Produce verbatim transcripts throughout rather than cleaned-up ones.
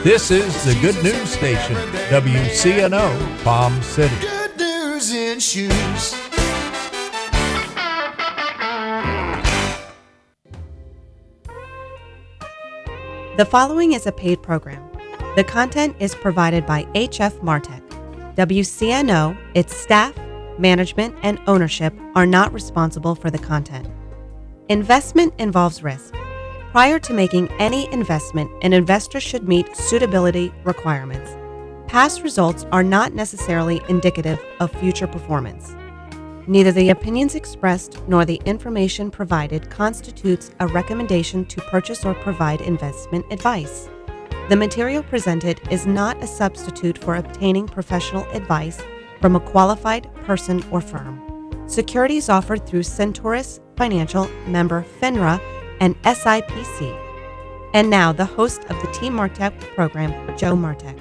This is the Good News Station, W C N O, Palm City. Good news in shoes. The following is a paid program. The content is provided by H F Martech. W C N O, its staff, management, and ownership are not responsible for the content. Investment involves risk. Prior to making any investment, an investor should meet suitability requirements. Past results are not necessarily indicative of future performance. Neither the opinions expressed nor the information provided constitutes a recommendation to purchase or provide investment advice. The material presented is not a substitute for obtaining professional advice from a qualified person or firm. Securities offered through Centaurus Financial, member FINRA, and S I P C. And now, the host of the Team Martech program, Joe Martech.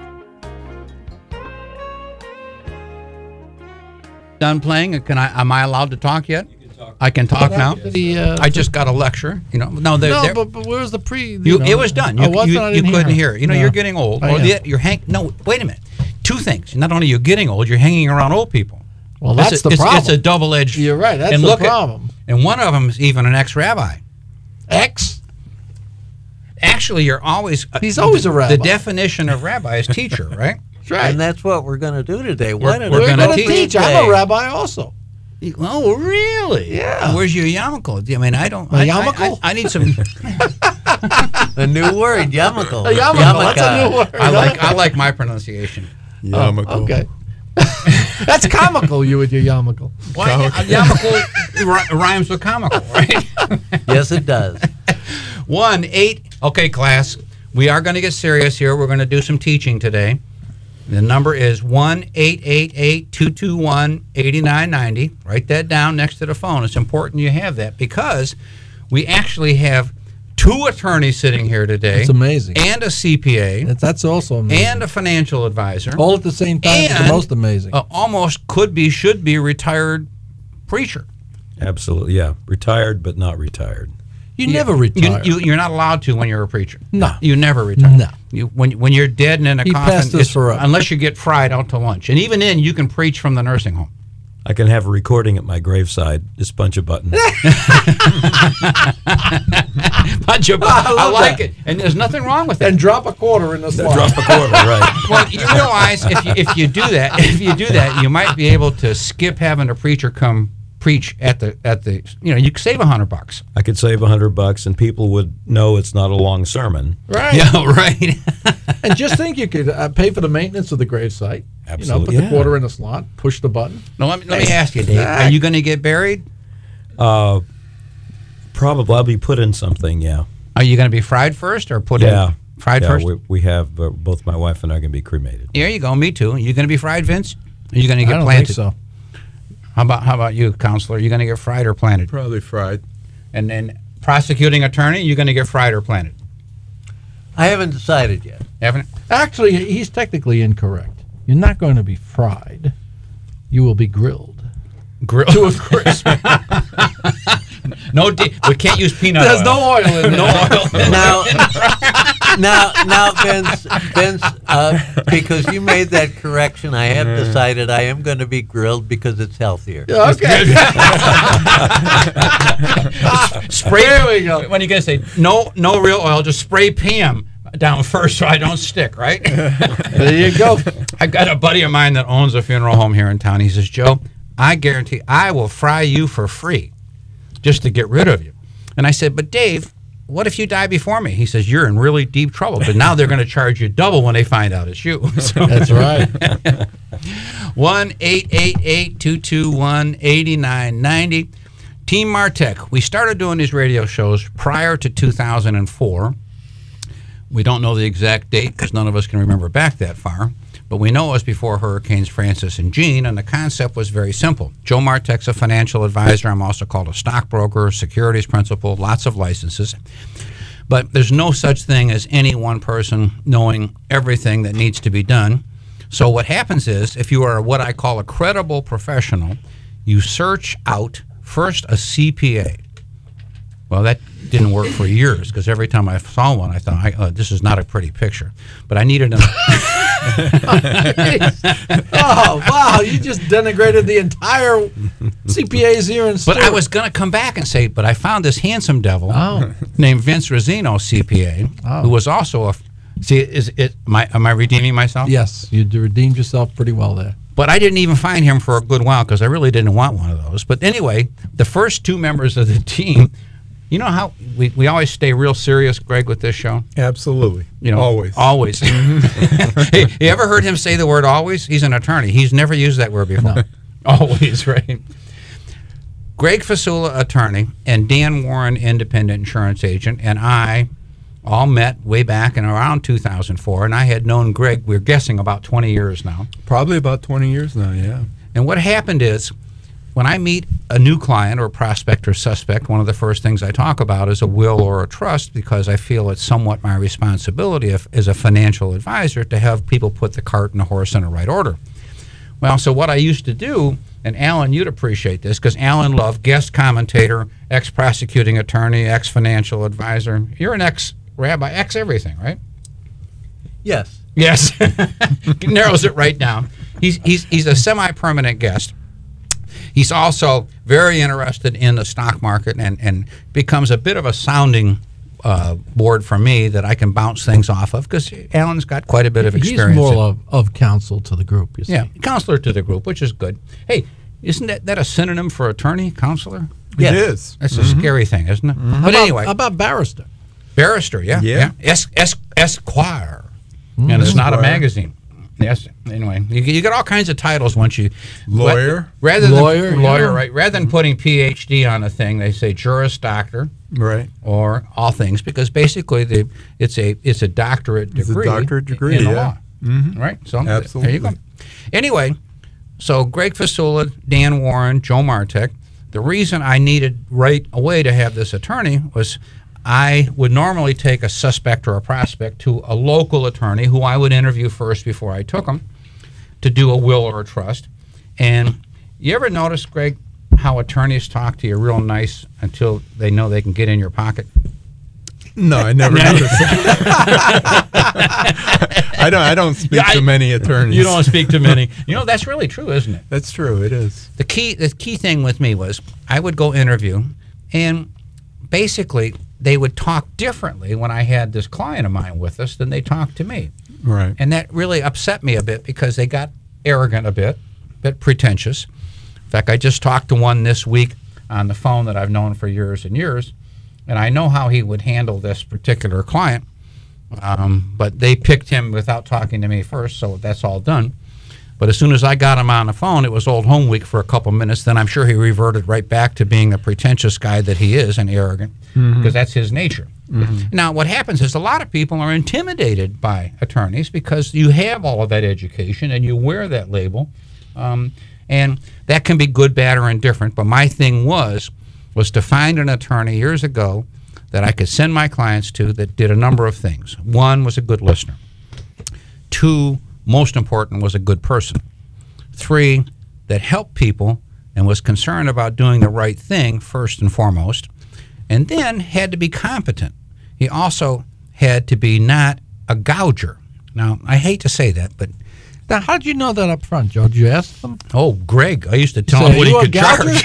Done playing? Can I? Am I allowed to talk yet? You can talk. I can talk now. The, uh, I just got a lecture. You know, no, they're, no, they're, but, but where's the pre? You you, know, it was done. You, oh, was you, it? I you didn't couldn't hear. hear. You know, No. you're getting old. I Or am. the, you're hang. No, wait a minute. Two things. Not only you're getting old, you're hanging around old people. Well, that's it's a, the it's, problem. It's a double-edged. You're right. That's and the look problem. At, and one of them is even an ex-rabbi. Ex? Actually, you're always. Uh, He's always the, a rabbi. The definition of rabbi is teacher, right? That's right. And that's what we're going to do today. We're- What an we're We're gonna going to teach. teach. I'm a rabbi also. Oh, really? Yeah. Where's your yarmulke? I mean, I don't. My I, I, yarmulke? I, I need some. A new word, yarmulke. A yarmulke. That's a new word. I like. I like my pronunciation. Oh, okay. That's comical, you with your yarmulke. Why? Yarmulke ri- rhymes with comical, right? Yes, it does. One eight. Okay, class. We are going to get serious here. We're going to do some teaching today. The number is one eight eight eight two two one eight nine nine zero. Write that down next to the phone. It's important you have that because we actually have two attorneys sitting here today. It's amazing. And a C P A. That's, that's also amazing. And a financial advisor. All at the same time is And the most amazing. Uh, almost could be, should be retired preacher. Absolutely, yeah. Retired, but not retired. You never retire. You, you, you're not allowed to when you're a preacher. No. You never retire. No. You, when, when you're dead and in a He coffin, passed us it's- forever. unless you get fried out to lunch. And even then, you can preach from the nursing home. I can have a recording at my graveside. Just punch a button. Punch a button. I, I love like that. it. And there's nothing wrong with that. And drop a quarter in the slot. Drop a quarter, right. Well, you realize if you, if you do that, if you do that, you might be able to skip having a preacher come preach at the at the. You know, you could save a hundred bucks. I could save a hundred bucks, and people would know it's not a long sermon. Right. Yeah, right. And just think you could uh, pay for the maintenance of the gravesite. Absolutely, You know, put yeah. the quarter in the slot, push the button. No, let me, let me ask you, Dave. Are you going to get buried? Uh, probably I'll be put in something. Yeah. Are you going to be fried first or put Yeah. in? Fried yeah, first? We, we have uh, both my wife and I are going to be cremated. There you go. Me too. You going to be fried, Vince? Are you going to I get don't planted? think so. How about how about you, counselor? Are you going to get fried or planted? Probably fried. And then prosecuting attorney, you going to get fried or planted? I haven't decided yet. Haven't? Actually, he's technically incorrect. You're not going to be fried. You will be grilled. Grill to a crisp. No, di- we can't use peanut There's oil. no oil in there. No oil. Now, now, now, Vince, Vince, uh, because you made that correction, I have decided I am going to be grilled because it's healthier. Okay. Spray. There we go. When you going to say no, no real oil, just spray P M down first so I don't stick. Right. There you go. I got a buddy of mine that owns a funeral home here in town. He says, Joe, I guarantee I will fry you for free just to get rid of you. And I said, but Dave, what if you die before me? He says, you're in really deep trouble. But now they're going to charge you double when they find out it's you. So That's right. one eight eight eight two two one eight nine nine zero. Team Martech. We started doing these radio shows prior to two thousand four. We don't know the exact date because none of us can remember back that far. But we know it was before Hurricanes Francis and Jean, and the concept was very simple. Joe Martech's a financial advisor. I'm also called a stockbroker, securities principal, lots of licenses. But there's no such thing as any one person knowing everything that needs to be done. So what happens is, if you are what I call a credible professional, you search out first a C P A. Well, that didn't work for years because every time I saw one, I thought, I, oh, this is not a pretty picture. But I needed a. Oh, wow. You just denigrated the entire C P As here in But I was going to come back and say, but I found this handsome devil Oh. named Vince Rosino, C P A, Oh. who was also a. See, is it? My, am I redeeming myself? Yes, you redeemed yourself pretty well there. But I didn't even find him for a good while because I really didn't want one of those. But anyway, the first two members of the team, you know how we, we always stay real serious, Greg, with this show? Absolutely. You know, Always. Always. Hey, you ever heard him say the word always? He's an attorney. He's never used that word before. No. Always, right? Greg Fasula, attorney, and Dan Warren, independent insurance agent, and I all met way back in around two thousand four, and I had known Greg, we're guessing, about twenty years now. Probably about twenty years now, yeah. And what happened is, when I meet a new client or prospect or suspect, one of the first things I talk about is a will or a trust because I feel it's somewhat my responsibility if, as a financial advisor to have people put the cart and the horse in the right order. Well, so what I used to do, and Alan, you'd appreciate this, because Alan Love, guest commentator, ex-prosecuting attorney, ex-financial advisor. You're an ex-rabbi, ex-everything, right? Yes. Yes. Narrows it right down. He's, he's, he's a semi-permanent guest. He's also very interested in the stock market and, and becomes a bit of a sounding uh, board for me that I can bounce things off of because Alan's got quite a bit of experience. He's more in- of, of counsel to the group, you see. Yeah, counselor to the group, which is good. Hey, isn't that, that a synonym for attorney, counselor? It is. That's a scary thing, isn't it? How But about, anyway, how about barrister? barrister, yeah. Yeah. Es, es, Esquire. And it's not a Esquire. magazine. Yes. Anyway, you, you get all kinds of titles once you Lawyer. Rather than Lawyer, lawyer, yeah. right? Rather than putting P H D on a thing, they say Juris Doctor Right. or all things because basically they, it's a it's a doctorate It's a degree. doctorate degree, in the yeah. law. Right. So Absolutely. there you go. Anyway, so Greg Fasula, Dan Warren, Joe Martek. The reason I needed right away to have this attorney was I would normally take a suspect or a prospect to a local attorney who I would interview first before I took them to do a will or a trust. And you ever notice, Greg, how attorneys talk to you real nice until they know they can get in your pocket? No, I never noticed that. I don't I don't speak Yeah, I- to many attorneys. You don't speak to many. You know, that's really true, isn't it? That's true, it is. The key the key thing with me was I would go interview, and basically they would talk differently when I had this client of mine with us than they talked to me. Right. And that really upset me a bit because they got arrogant a bit, a bit pretentious. In fact, I just talked to one this week on the phone that I've known for years and years, and I know how he would handle this particular client, um, but they picked him without talking to me first, so that's all done. But as soon as I got him on the phone, it was Old Home Week for a couple minutes. Then I'm sure he reverted right back to being the pretentious guy that he is and arrogant, because that's his nature. Now, what happens is a lot of people are intimidated by attorneys because you have all of that education and you wear that label, um, and that can be good, bad, or indifferent. But my thing was was to find an attorney years ago that I could send my clients to that did a number of things. One was a good listener. Two, most important, was a good person. Three, that helped people and was concerned about doing the right thing first and foremost, and then had to be competent. He also had to be not a gouger. Now, I hate to say that, but Now, how did you know that up front, Joe? Did you ask them? oh, Greg, I used to tell So him what he you a could gouger?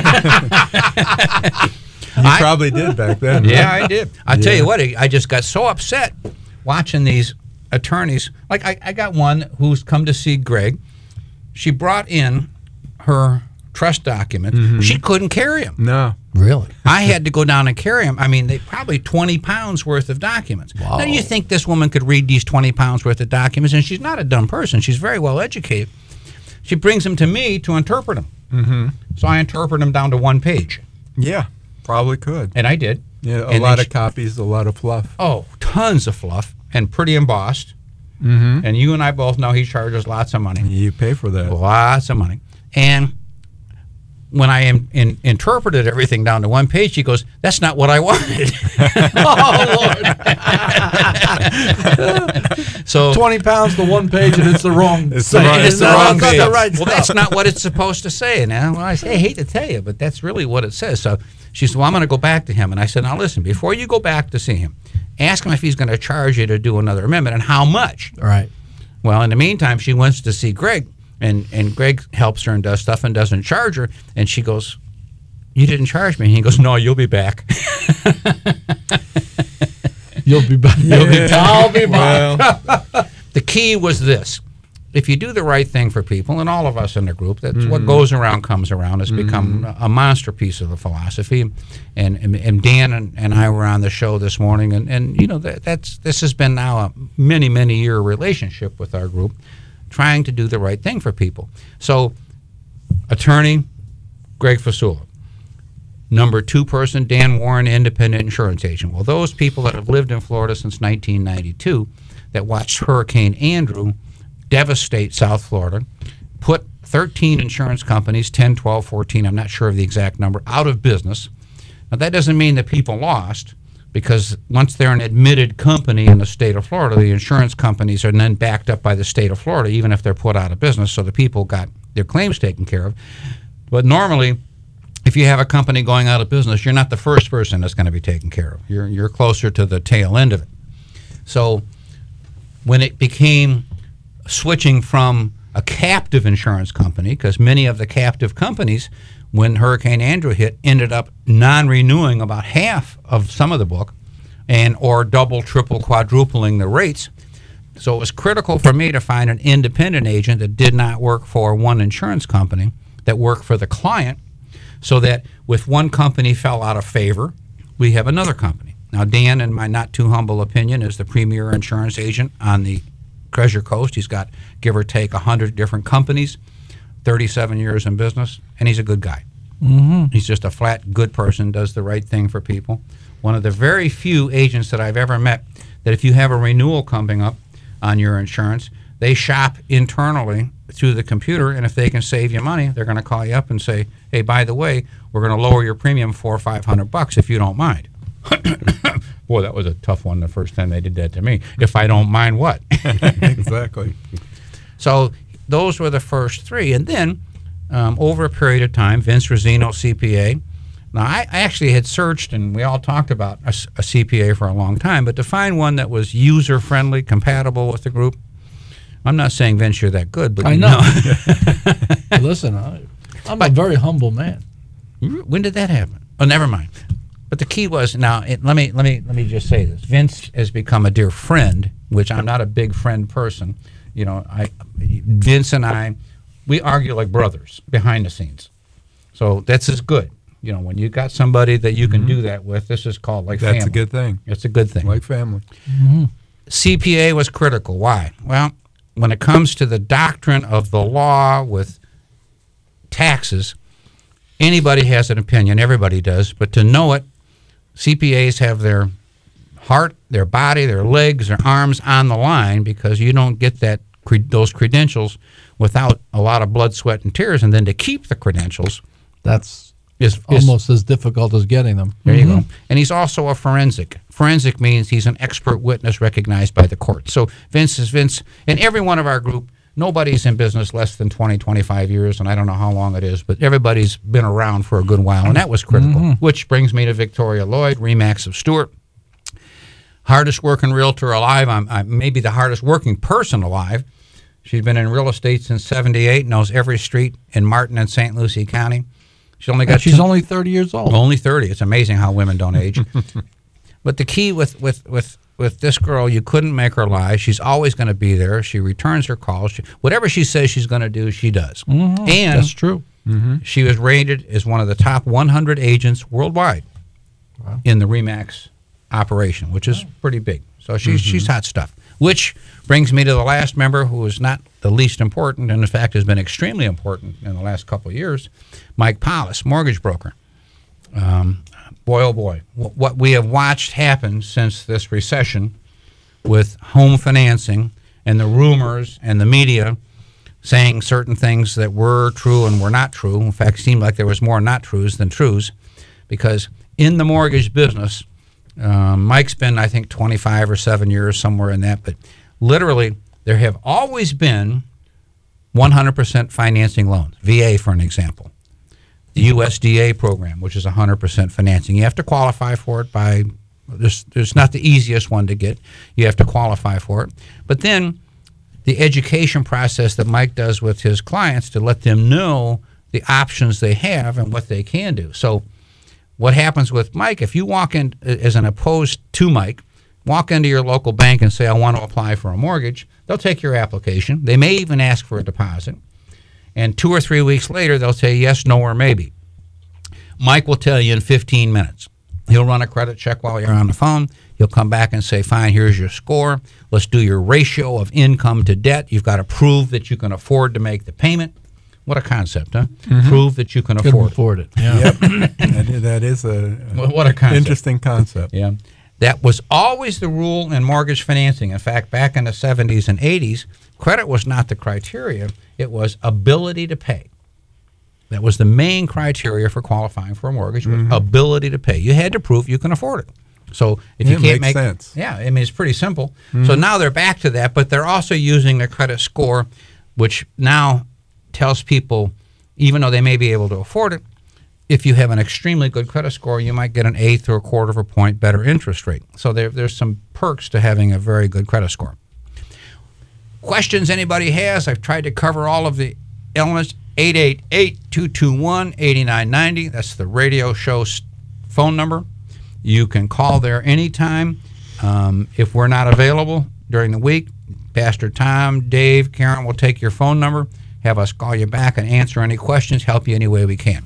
charge. You I- probably did back then. Yeah, right? I did. I tell you what, I I just got so upset watching these attorneys. Like I, I got one who's come to see Greg. She brought in her trust documents. She couldn't carry them. No. Really? I had to go down and carry them. I mean, they probably twenty pounds worth of documents. Wow. Now, you think this woman could read these twenty pounds worth of documents? And she's not a dumb person. She's very well educated. She brings them to me to interpret them. Mm-hmm. So I interpret them down to one page, Yeah, probably could. and I did. Yeah, a And then lot of she- copies, a lot of fluff. Oh, tons of fluff and pretty embossed. Mm-hmm. And you and I both know he charges lots of money. You pay for that. Lots of money. And when I in, in, interpreted everything down to one page, he goes, "That's not what I wanted." Oh, Lord. So twenty pounds to one page, and it's the wrong It's the thing. wrong- it's the not- wrong not page. the right well, stuff. that's not what it's supposed to say. Now, well, I say, I hate to tell you, but that's really what it says. So She said, well, I'm going to go back to him. And I said, now listen, before you go back to see him, ask him if he's going to charge you to do another amendment and how much. All right. Well, in the meantime, she wants to see Greg, and, and Greg helps her and does stuff and doesn't charge her. And she goes, you didn't charge me. And he goes, no, you'll be back. You'll be back. You'll be I'll be back. Well, The key was this. If you do the right thing for people, and all of us in the group, that's Mm-hmm. what goes around comes around, has become a a monster piece of the philosophy. And, and, and Dan and, and I were on the show this morning, and, and you know, that, that's this has been now a many, many year relationship with our group, trying to do the right thing for people. So, attorney, Greg Fasula. Number two person, Dan Warren, independent insurance agent. Well, those people that have lived in Florida since nineteen ninety-two, that watched Hurricane Andrew devastate South Florida, put thirteen insurance companies, ten, twelve, fourteen, I'm not sure of the exact number, out of business. Now, that doesn't mean that people lost, because once they're an admitted company in the state of Florida, the insurance companies are then backed up by the state of Florida, even if they're put out of business, so the people got their claims taken care of. But normally, if you have a company going out of business, you're not the first person that's going to be taken care of. You're, you're closer to the tail end of it. So when it became switching from a captive insurance company, because many of the captive companies, when Hurricane Andrew hit, ended up non-renewing about half of some of the book, and or double, triple, quadrupling the rates. So it was critical for me to find an independent agent that did not work for one insurance company, that worked for the client, so that if one company fell out of favor, we have another company. Now, Dan, in my not too humble opinion, is the premier insurance agent on the Treasure Coast. He's got, give or take, one hundred different companies, thirty-seven years in business, and he's a good guy. Mm-hmm. He's just a flat good person, does the right thing for people. One of the very few agents that I've ever met that if you have a renewal coming up on your insurance, they shop internally through the computer, and if they can save you money, they're going to call you up and say, hey, by the way, we're going to lower your premium four or five hundred bucks if you don't mind. Boy, that was a tough one the first time they did that to me. If I don't mind what? exactly. So those were the first three. And then um, over a period of time, Vince Rosino, C P A. Now, I, I actually had searched, and we all talked about a, a C P A for a long time, but to find one that was user-friendly, compatible with the group, I'm not saying, Vince, you're that good, but I you know. Listen, I, I'm a very humble man. When did that happen? Oh, never mind. But the key was, now it, let me let me let me just say this. Vince has become a dear friend, which I'm not a big friend person. You know, I Vince and I, we argue like brothers behind the scenes. So that's as good. You know, when you got somebody that you can mm-hmm. do that with, this is called like that's family. That's a good thing. It's a good thing. Like family. Mm-hmm. C P A was critical. Why? Well, when it comes to the doctrine of the law with taxes, anybody has an opinion. Everybody does. But to know it, C P As have their heart, their body, their legs, their arms on the line, because you don't get that those credentials without a lot of blood, sweat, and tears. And then to keep the credentials, that's is, almost is, as difficult as getting them. There mm-hmm. you go. And he's also a forensic. Forensic means he's an expert witness recognized by the court. So Vince is Vince. And every one of our group, nobody's in business less than twenty, twenty-five years, and I don't know how long it is, but everybody's been around for a good while, and that was critical. Mm-hmm. Which brings me to Victoria Lloyd, Remax of Stewart. Hardest working realtor alive. I'm, I'm maybe the hardest working person alive. She's been in real estate since seventy-eight, knows every street in Martin and Saint Lucie County. She only got and she's two, only thirty years old. Only thirty. It's amazing how women don't age. But the key with, with, with, with this girl, you couldn't make her lie. She's always going to be there. She returns her calls. She, whatever she says she's going to do, she does. Mm-hmm. And that's true. Mm-hmm. She was rated as one of the top one hundred agents worldwide wow. in the Remax operation, which is pretty big. So she's mm-hmm. she's hot stuff. Which brings me to the last member, who is not the least important, and in fact has been extremely important in the last couple of years, Mike Paulus, mortgage broker. Um, boy, oh boy, what we have watched happen since this recession with home financing and the rumors and the media saying certain things that were true and were not true. In fact, it seemed like there was more not trues than trues, because in the mortgage business, um, Mike's been, I think, twenty-five or seven years, somewhere in that, but literally there have always been one hundred percent financing loans, V A for an example. the U S D A program, which is one hundred percent financing. You have to qualify for it by, there's, there's not the easiest one to get. You have to qualify for it. But then the education process that Mike does with his clients to let them know the options they have and what they can do. So what happens with Mike, if you walk in as an opposed to Mike, walk into your local bank and say, I want to apply for a mortgage, they'll take your application. They may even ask for a deposit. And two or three weeks later, they'll say yes, no, or maybe. Mike will tell you in fifteen minutes. He'll run a credit check while you're on the phone. He'll come back and say, fine, here's your score. Let's do your ratio of income to debt. You've got to prove that you can afford to make the payment. What a concept, huh? Mm-hmm. Prove that you can Couldn't afford, afford it. Yeah. Yep. that, that is a, a what a concept. interesting concept. Yeah. That was always the rule in mortgage financing. In fact, back in the seventies and eighties, credit was not the criteria. It was ability to pay. That was the main criteria for qualifying for a mortgage, was mm-hmm. ability to pay. You had to prove you can afford it. So if yeah, you can't makes make sense. Yeah, I mean, it's pretty simple. Mm-hmm. So now they're back to that, but they're also using their credit score, which now tells people, even though they may be able to afford it, if you have an extremely good credit score, you might get an eighth or a quarter of a point better interest rate. So there, there's some perks to having a very good credit score. Questions anybody has? I've tried to cover all of the elements. eight eight eight, two two one, eight nine nine zero. That's the radio show phone number. You can call there anytime. Um, if we're not available during the week, Pastor Tom, Dave, Karen will take your phone number, have us call you back and answer any questions, help you any way we can.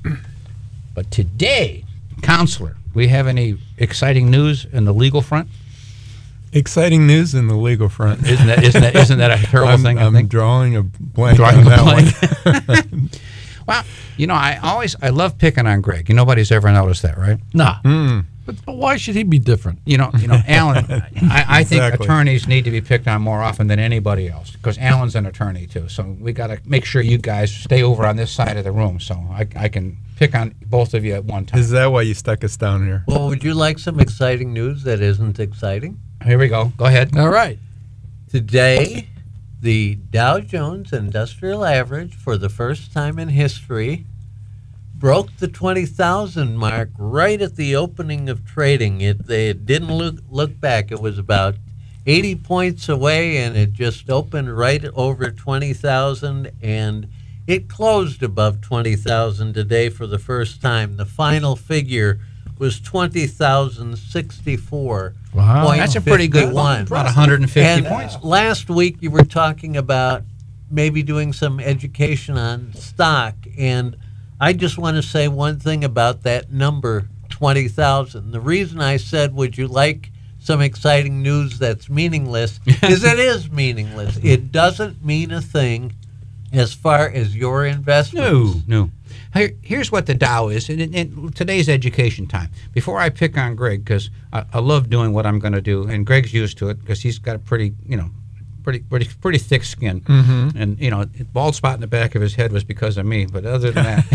But today, Counselor, we have any exciting news in the legal front? Exciting news in the legal front. Isn't that isn't that isn't that a terrible I'm, thing? I I'm think? drawing a blank Drawing on a that blank. one. Well, you know, I always I love picking on Greg. Nobody's ever noticed that, right? Nah. Mm. But, but why should he be different? You know, you know, Alan. I, I think Exactly. attorneys need to be picked on more often than anybody else because Alan's an attorney too. So we got to make sure you guys stay over on this side of the room so I, I can pick on both of you at one time. Is that why you stuck us down here? Well, would you like some exciting news that isn't exciting? Here we go. Go ahead. All right. Today, the Dow Jones Industrial Average, for the first time in history, broke the twenty thousand mark right at the opening of trading. It, they didn't look, look back. It was about eighty points away, and it just opened right over twenty thousand, and it closed above twenty thousand today for the first time. The final figure was twenty thousand sixty-four. Wow. That's a pretty good one. About one hundred fifty and points. Last week you were talking about maybe doing some education on stock, and I just want to say one thing about that number, twenty thousand. The reason I said, would you like some exciting news that's meaningless, is it is meaningless. It doesn't mean a thing as far as your investments. No, no. Here, here's what the Dow is. And, and, and today's education time. Before I pick on Greg, because I, I love doing what I'm going to do, and Greg's used to it because he's got a pretty, you know, pretty, pretty, pretty thick skin. Mm-hmm. And you know, the bald spot in the back of his head was because of me. But other than that,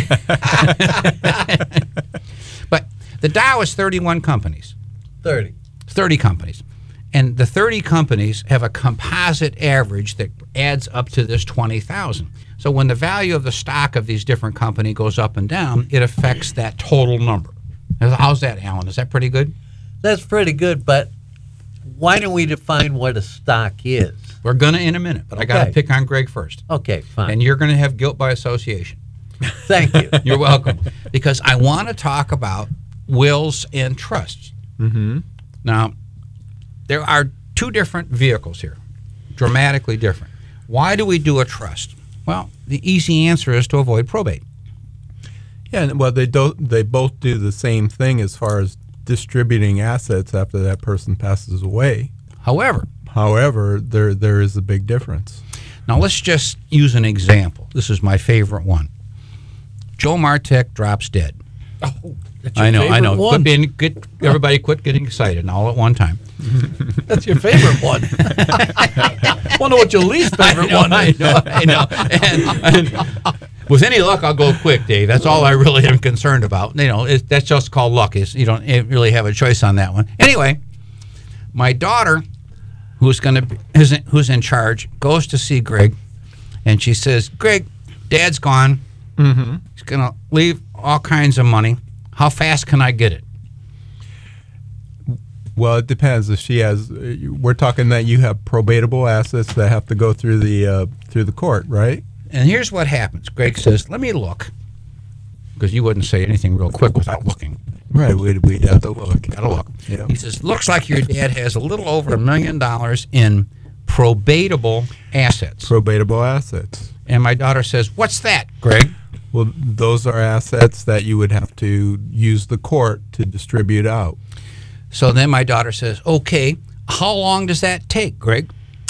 but the Dow is thirty-one companies. thirty. thirty companies. And the thirty companies have a composite average that adds up to this twenty thousand. So when the value of the stock of these different companies goes up and down, it affects that total number. How's that, Alan? Is that pretty good? That's pretty good, but why don't we define what a stock is? We're going to in a minute, but I got to Okay. pick on Greg first. Okay, fine. And you're going to have guilt by association. Thank you. You're welcome. Because I want to talk about wills and trusts. Mm-hmm. Now, there are two different vehicles here, dramatically different. Why do we do a trust? Well, the easy answer is to avoid probate. Yeah, and, well, they don't. They both do the same thing as far as distributing assets after that person passes away. However, However, there there is a big difference. now let's just use an example. This is my favorite one. Joe Martek drops dead. Oh, that's I your know, I know. favorite Quit one. being, get, everybody quit getting excited all at one time. That's your favorite one. Wonder what your least favorite I know, one I is. know, I know. And, and with any luck, I'll go quick, Dave. That's all I really am concerned about. You know, it, that's just called luck. Is you don't really have a choice on that one. Anyway, my daughter, who's going to who's in, who's in charge, goes to see Greg, and she says, "Greg, Dad's gone. Mm-hmm. He's going to leave all kinds of money. How fast can I get it? Well, it depends. If she has, we're talking that you have probatable assets that have to go through the uh, through the court, right? And here's what happens. Greg says, let me look. Because you wouldn't say anything real quick without looking. Right, we'd, we'd have to look. Gotta look. Yeah. He says, looks like your dad has a little over a million dollars in probatable assets. Probatable assets. And my daughter says, what's that, Greg? Well, those are assets that you would have to use the court to distribute out. So then my daughter says, okay, how long does that take, Greg?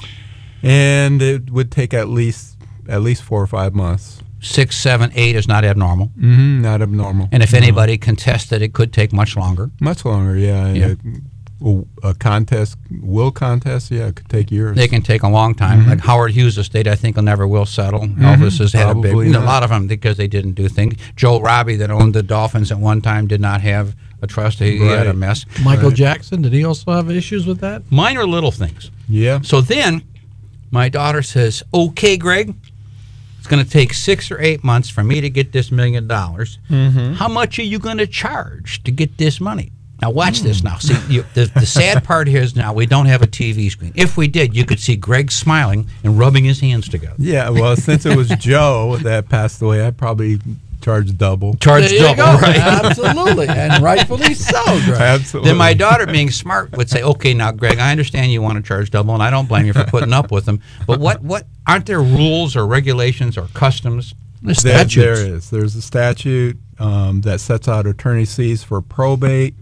And it would take at least at least four or five months. Six, seven, eight is not abnormal. Mm-hmm, not abnormal. And if No. anybody contested, it could take much longer. Much longer, yeah. Yeah. A, a contest, will contest, yeah, it could take years. They can take a long time. Mm-hmm. Like Howard Hughes' estate, I think, will never will settle. Elvis has had a big, Probably a not. lot of them because they didn't do things. Joe Robbie, that owned the Dolphins at one time, did not have a trust. He, he had a Right. mess. Michael Right. Jackson, did he also have issues with that? Minor little things. Yeah. So then my daughter says, okay, Greg, it's going to take six or eight months for me to get this million dollars. How much are you going to charge to get this money? Now watch this now. See, you, the, the sad part here is now we don't have a T V screen. If we did, you could see Greg smiling and rubbing his hands together. Yeah, well, since it was Joe that passed away, I probably charged double. Charge There you double, go. right? Absolutely, and rightfully so, Greg. Absolutely. Then my daughter, being smart, would say, "Okay, now, Greg, I understand you want to charge double, and I don't blame you for putting up with them. But what, what aren't there rules or regulations or customs?" The There, statutes. there is. There's a statute um, that sets out attorney's fees for probate,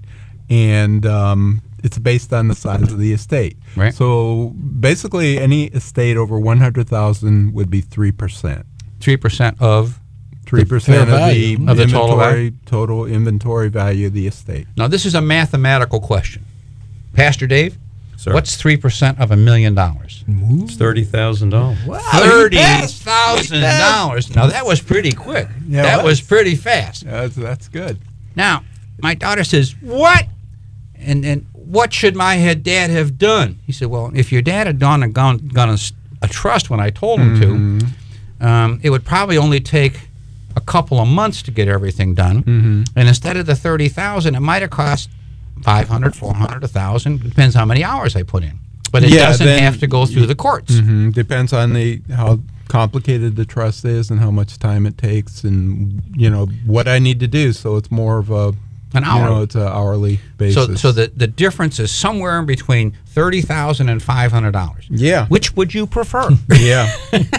and um, it's based on the size of the estate. Right. So basically, any estate over one hundred thousand would be three percent. Three percent of. Three percent fair of the, value. Of the total inventory, total inventory value of the estate. Now, this is a mathematical question. Pastor Dave, Sir. what's three percent of a million dollars? It's thirty thousand dollars. Thirty thousand dollars. Now that was pretty quick. Yeah, that it was was. pretty fast. That's, that's good. Now, my daughter says, "What?" And and what should my head dad have done? He said, "Well, if your dad had gone and gone gone a, s- a trust when I told him to, um, it would probably only take a couple of months to get everything done. Mm-hmm. And instead of the thirty thousand, it might have cost five hundred, four hundred, a thousand. Depends how many hours I put in. But it Yeah, doesn't then- have to go through the courts." hmm Depends on the how complicated the trust is and how much time it takes, and you know what I need to do. So it's more of a An hour. You know, it's an hourly basis. So, so the, the difference is somewhere in between thirty thousand and five hundred dollars. Yeah. Which would you prefer? yeah.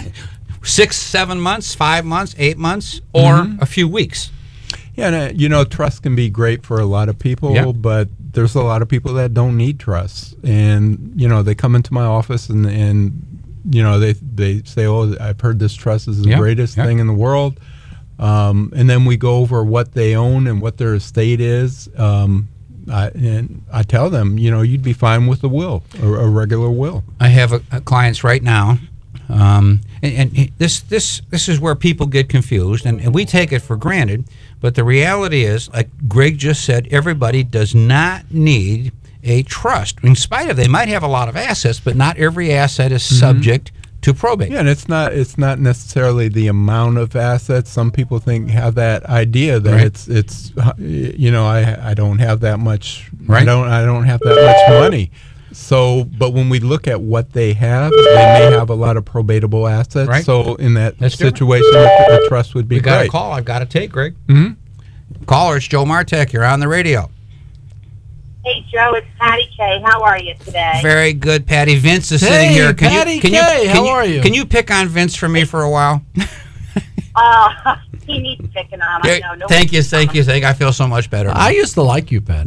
Six, seven months, five months, eight months, or Mm-hmm. a few weeks? Yeah, and, uh, you know, trust can be great for a lot of people, Yeah. but there's a lot of people that don't need trusts. And, you know, they come into my office and, and you know, they they say, oh, I've heard this trust is the Yeah, greatest yeah. thing in the world. Um, and then we go over what they own and what their estate is. Um, I, and I tell them, you know, you'd be fine with a will, a, a regular will. I have a, a clients right now, um, and, and this this this is where people get confused, and, and we take it for granted. But the reality is, like Greg just said, everybody does not need a trust. In spite of they might have a lot of assets, but not every asset is subject to probate. Yeah, and it's not it's not necessarily the amount of assets. Some people think have that idea that Right. it's it's uh, you know I I don't have that much I Right. don't I don't have that much money. So, but when we look at what they have, they may have a lot of probatable assets. Right. So, in that That's different. situation, a, a trust would be We got great. a call. I've got to take, Greg. Mhm. Caller, it's Joe Martek. You're on the radio. Hey, Joe, it's Patty K. How are you today? Very good, Patty. Vince is Hey, sitting here. Can Patty you, can K, you, can how you, are you? Can you pick on Vince for me for a while? Uh, he needs picking on. I know. No thank you, thank you, thank you. I feel so much better. I used to like you, Pat.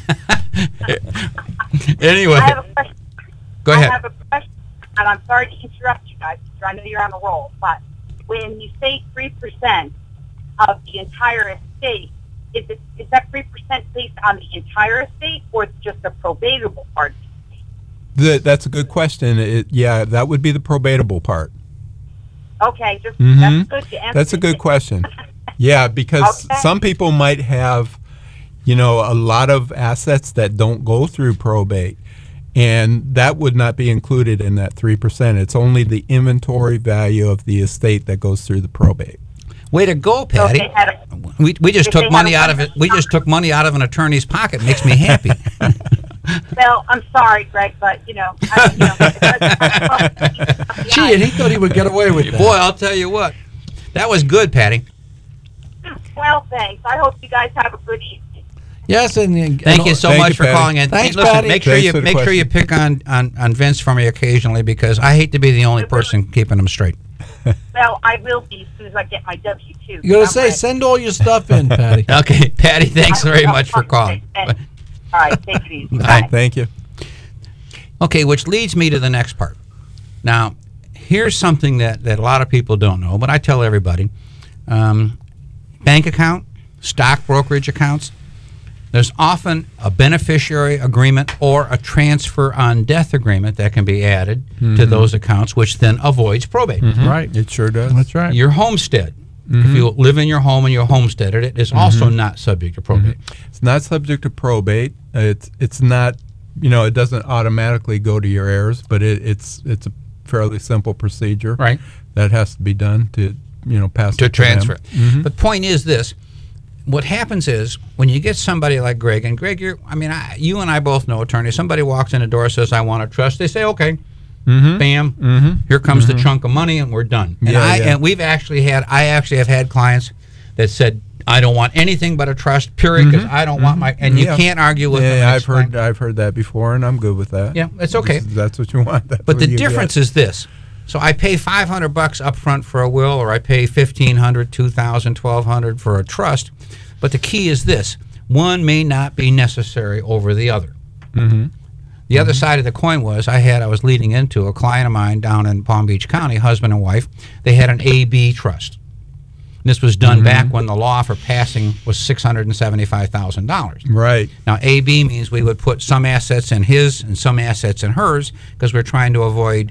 Anyway, I have a question. go I ahead. have a question, and I'm sorry to interrupt you guys. I know you're on a roll, but when you say three percent of the entire estate, is it is that three percent based on the entire estate, or it's just a probatable part of the estate? That, that's a good question. It, yeah, that would be the probatable part. Okay, just Mhm. that's good to answer. That's a good question. Yeah, because Okay. some people might have, you know, a lot of assets that don't go through probate, and that would not be included in that three percent. It's only the inventory value of the estate that goes through the probate. Way to go, Patty. So if they had a, We, we just if took they money had out a of it. We just took money out of an attorney's pocket. Makes me happy. well, I'm sorry, Greg, but you know, I, you know Gee, and he thought he would get away with that. Boy, I'll tell you what. That was good, Patty. well, thanks. I hope you guys have a good evening. Yes, and, and Thank you so Thank much you, for Patty. calling in. Thanks, Hey, listen, Patty. make sure Thanks you for the make sure you question. pick on, on, on Vince for me occasionally because I hate to be the only person keeping him straight. Well, I will be as soon as I get my W two. You're gonna say, send all your stuff in, Patty. Okay, Patty, thanks very much for calling. All right, take it easy. Bye. Bye. Thank you. Okay, which leads me to the next part. Now, here's something that, that a lot of people don't know, but I tell everybody. Um, bank account, stock brokerage accounts, there's often a beneficiary agreement or a transfer on death agreement that can be added to those accounts, which then avoids probate. Right. It sure does. That's right. Your homestead, if you live in your home and you're homesteaded, it is also not subject to probate. It's not subject to probate. It's it's not, you know, it doesn't automatically go to your heirs, but it, it's it's a fairly simple procedure. Right. That has to be done to, you know, pass To it to them. transfer. But point is this. What happens is when you get somebody like Greg, and Greg, you're, I mean, I, you and I both know attorneys. Somebody walks in the door, says, I want a trust. They say, okay, bam, here comes the chunk of money, and we're done. And, Yeah, I, yeah. and we've actually had, I actually have had clients that said, I don't want anything but a trust, period, because I don't want my, and you Yeah. can't argue with them. Yeah, and I've explain. heard I've heard that before, and I'm good with that. Yeah, it's okay. This is- That's what you want. That's But what the you difference get. is this. So I pay five hundred bucks up front for a will, or I pay fifteen hundred, two thousand, twelve hundred for a trust. But the key is this. One may not be necessary over the other. Mm-hmm. The other side of the coin was I had I was leading into a client of mine down in Palm Beach County, husband and wife. They had an A B trust. And this was done back when the law for passing was six hundred seventy-five thousand dollars. Right. Now, A B means we would put some assets in his and some assets in hers because we're trying to avoid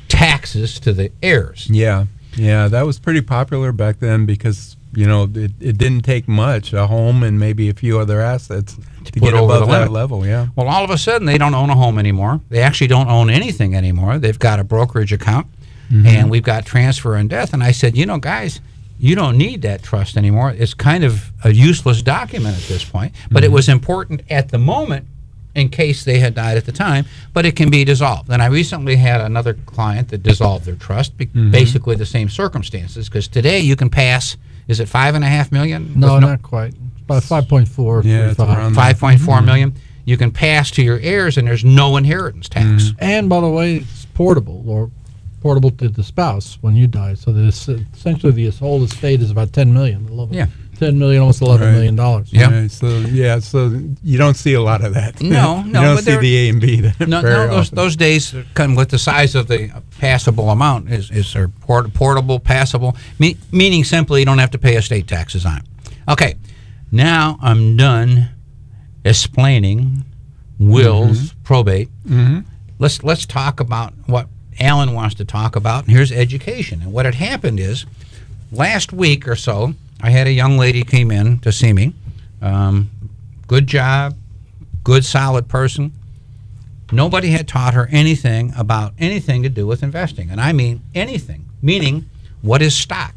taxes to the heirs. Yeah. Yeah. That was pretty popular back then because, you know, it, it didn't take much, a home and maybe a few other assets to, put get over above the that limit. level. Yeah. Well, all of a sudden, they don't own a home anymore. They actually don't own anything anymore. They've got a brokerage account, and we've got transfer and death. And I said, you know, guys, you don't need that trust anymore. It's kind of a useless document at this point. But it was important at the moment in case they had died at the time, but it can be dissolved. And I recently had another client that dissolved their trust, be- basically the same circumstances, because today you can pass, is it five and a half million? No, With not quite. About five point four. Yeah, it's around five point four million. You can pass to your heirs, and there's no inheritance tax. And by the way, it's portable or portable to the spouse when you die. So this essentially the whole estate is about ten million. Yeah. ten million, almost eleven Right. million dollars. Yeah. Right, so yeah, so you don't see a lot of that. No, you no, don't but see there- the A and B. That No, very no, those, often. those days come with the size of the passable amount is is are port, portable, passable, me, meaning simply you don't have to pay estate taxes on it. Okay, now I'm done explaining wills, probate. Mm-hmm. Let's let's talk about what Alan wants to talk about. And here's education. And what had happened is, last week or so, I had a young lady came in to see me. Um, good job, good solid person. Nobody had taught her anything about anything to do with investing. And I mean anything, meaning what is stock?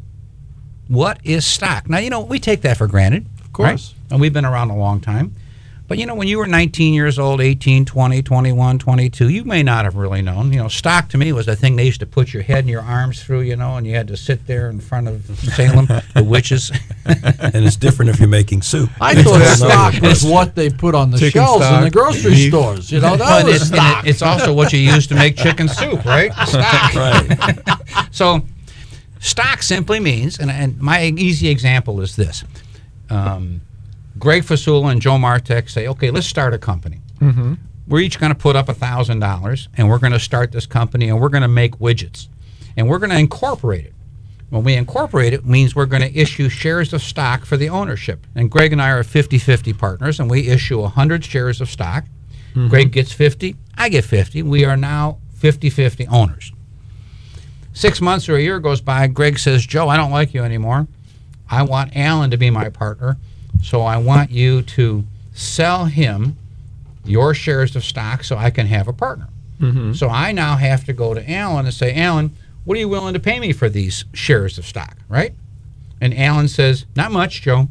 What is stock? Now, you know, we take that for granted. Of course. And we've been around a long time. But, you know, when you were nineteen years old, eighteen, twenty, twenty-one, twenty-two, you may not have really known. You know, stock to me was the thing they used to put your head and your arms through, you know, and you had to sit there in front of Salem, the witches. And it's different if you're making soup. I thought That's stock another was person. what they put on the Chicken shelves in stock, the grocery beef. stores. You know, that But was it's, and stock. it- it's also what you use to make chicken soup, right? Stock. Right. So, stock simply means, and, and my easy example is this. Um, Greg Fasula and Joe Martek say, okay, let's start a company. Mm-hmm. We're each going to put up one thousand dollars, and we're going to start this company, and we're going to make widgets. And we're going to incorporate it. When we incorporate it, means we're going to issue shares of stock for the ownership. And Greg and I are fifty-fifty partners, and we issue one hundred shares of stock. Greg gets fifty, I get fifty. We are now fifty-fifty owners. Six months or a year goes by, Greg says, Joe, I don't like you anymore. I want Alan to be my partner, so I want you to sell him your shares of stock so I can have a partner. Mm-hmm. So I now have to go to Alan and say, Alan, what are you willing to pay me for these shares of stock, right? And Alan says, not much, Joe.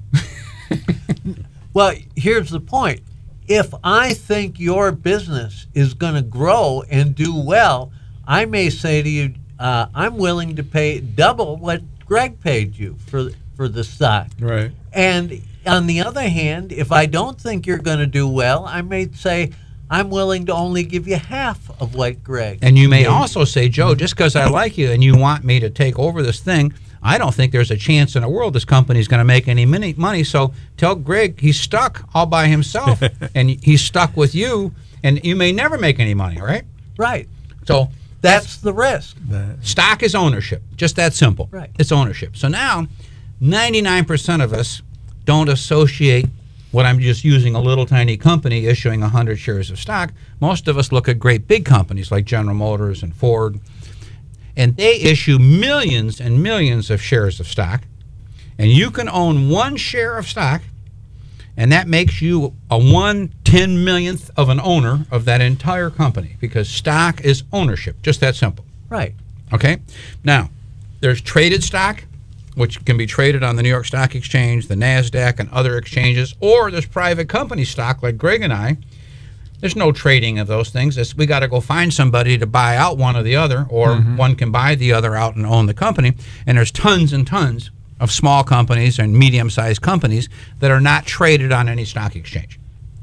Well, here's the point. If I think your business is going to grow and do well, I may say to you, uh, I'm willing to pay double what Greg paid you for for the stock. Right. And on the other hand, if I don't think you're going to do well, I may say, I'm willing to only give you half of what Greg. And you may also say, Joe, just because I like you and you want me to take over this thing, I don't think there's a chance in the world this company's going to make any money, money. So tell Greg he's stuck all by himself, and he's stuck with you, and you may never make any money, right? Right. So that's the risk. Stock is ownership. Just that simple. Right. It's ownership. So now, ninety-nine percent of us don't associate what I'm just using a little tiny company issuing one hundred shares of stock. Most of us look at great big companies like General Motors and Ford, and they issue millions and millions of shares of stock, and you can own one share of stock, and that makes you a one ten millionth of an owner of that entire company, because stock is ownership, just that simple. Right. Okay? Now, there's traded stock, which can be traded on the New York Stock Exchange, the NASDAQ, and other exchanges, or there's private company stock like Greg and I. There's no trading of those things. It's, we got to go find somebody to buy out one or the other, or mm-hmm. one can buy the other out and own the company. And there's tons and tons of small companies and medium-sized companies that are not traded on any stock exchange.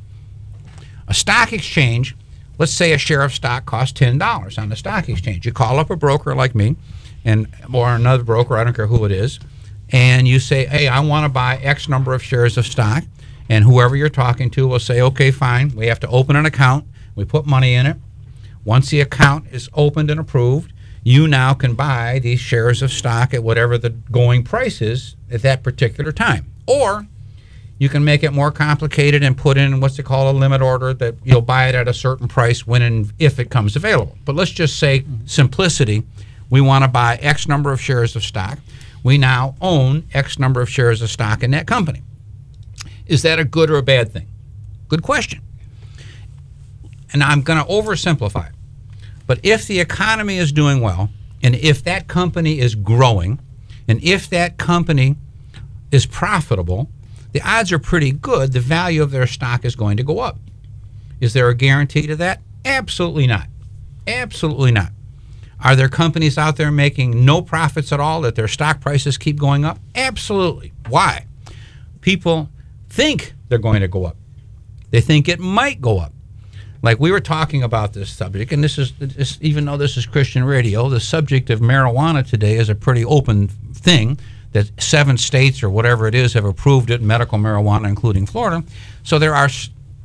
A stock exchange, let's say a share of stock costs ten dollars on the stock exchange. You call up a broker like me, and or another broker, I don't care who it is, and you say, hey, I want to buy X number of shares of stock. And whoever you're talking to will say, okay, fine. We have to open an account. We put money in it. Once the account is opened and approved, you now can buy these shares of stock at whatever the going price is at that particular time. Or you can make it more complicated and put in what's it called, a limit order, that you'll buy it at a certain price when and if it comes available. But let's just say simplicity. We want to buy X number of shares of stock. We now own X number of shares of stock in that company. Is that a good or a bad thing? Good question. And I'm going to oversimplify it. But if the economy is doing well, and if that company is growing, and if that company is profitable, the odds are pretty good the value of their stock is going to go up. Is there a guarantee to that? Absolutely not. Absolutely not. Are there companies out there making no profits at all, that their stock prices keep going up? Absolutely. Why? People think they're going to go up. They think it might go up. Like we were talking about this subject, and this is, this, even though this is Christian radio, the subject of marijuana today is a pretty open thing, that seven states or whatever it is have approved it, medical marijuana, including Florida. So there are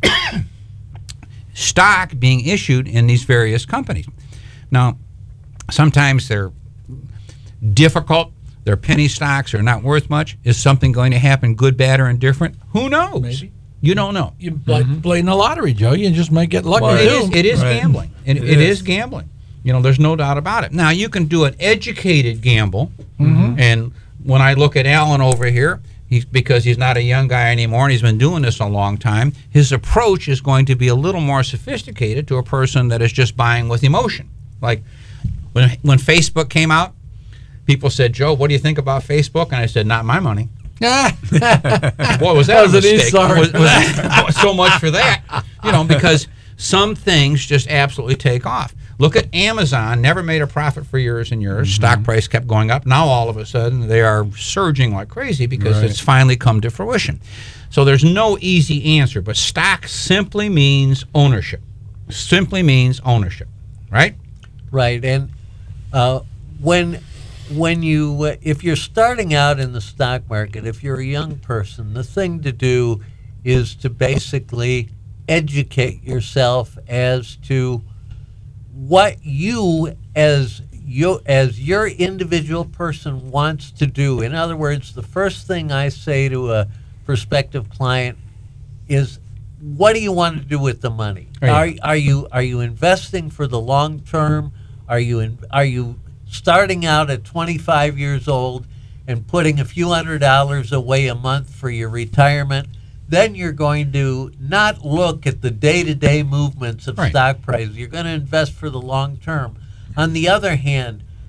stock being issued in these various companies. Now, sometimes they're difficult. Their penny stocks are not worth much. Is something going to happen, good, bad, or indifferent? Who knows? Maybe. You don't know. You like mm-hmm. playing the lottery, Joe. You just might get lucky. Well, it too. is, it is right. gambling. It, it, it is. is gambling. You know, there's no doubt about it. Now, you can do an educated gamble. Mm-hmm. And when I look at Alan over here, he's, because he's not a young guy anymore and he's been doing this a long time, his approach is going to be a little more sophisticated to a person that is just buying with emotion. Like when when Facebook came out, people said, Joe, what do you think about Facebook? And I said, not my money. Boy, was that, that was a mistake. Was, was, so much for that. You know, because some things just absolutely take off. Look at Amazon, never made a profit for years and years. Mm-hmm. Stock price kept going up. Now all of a sudden they are surging like crazy because right. it's finally come to fruition. So there's no easy answer, but stock simply means ownership. Simply means ownership, right? Right, and uh, when when you uh, if you're starting out in the stock market, if you're a young person, the thing to do is to basically educate yourself as to what you as you as your individual person wants to do. In other words, the first thing I say to a prospective client is, what do you want to do with the money? Right. Are are you are you investing for the long term? Are you in, are you starting out at twenty-five years old and putting a few hundred dollars away a month for your retirement? Then you're going to not look at the day-to-day movements of right. stock prices. You're going to invest for the long term. On the other hand,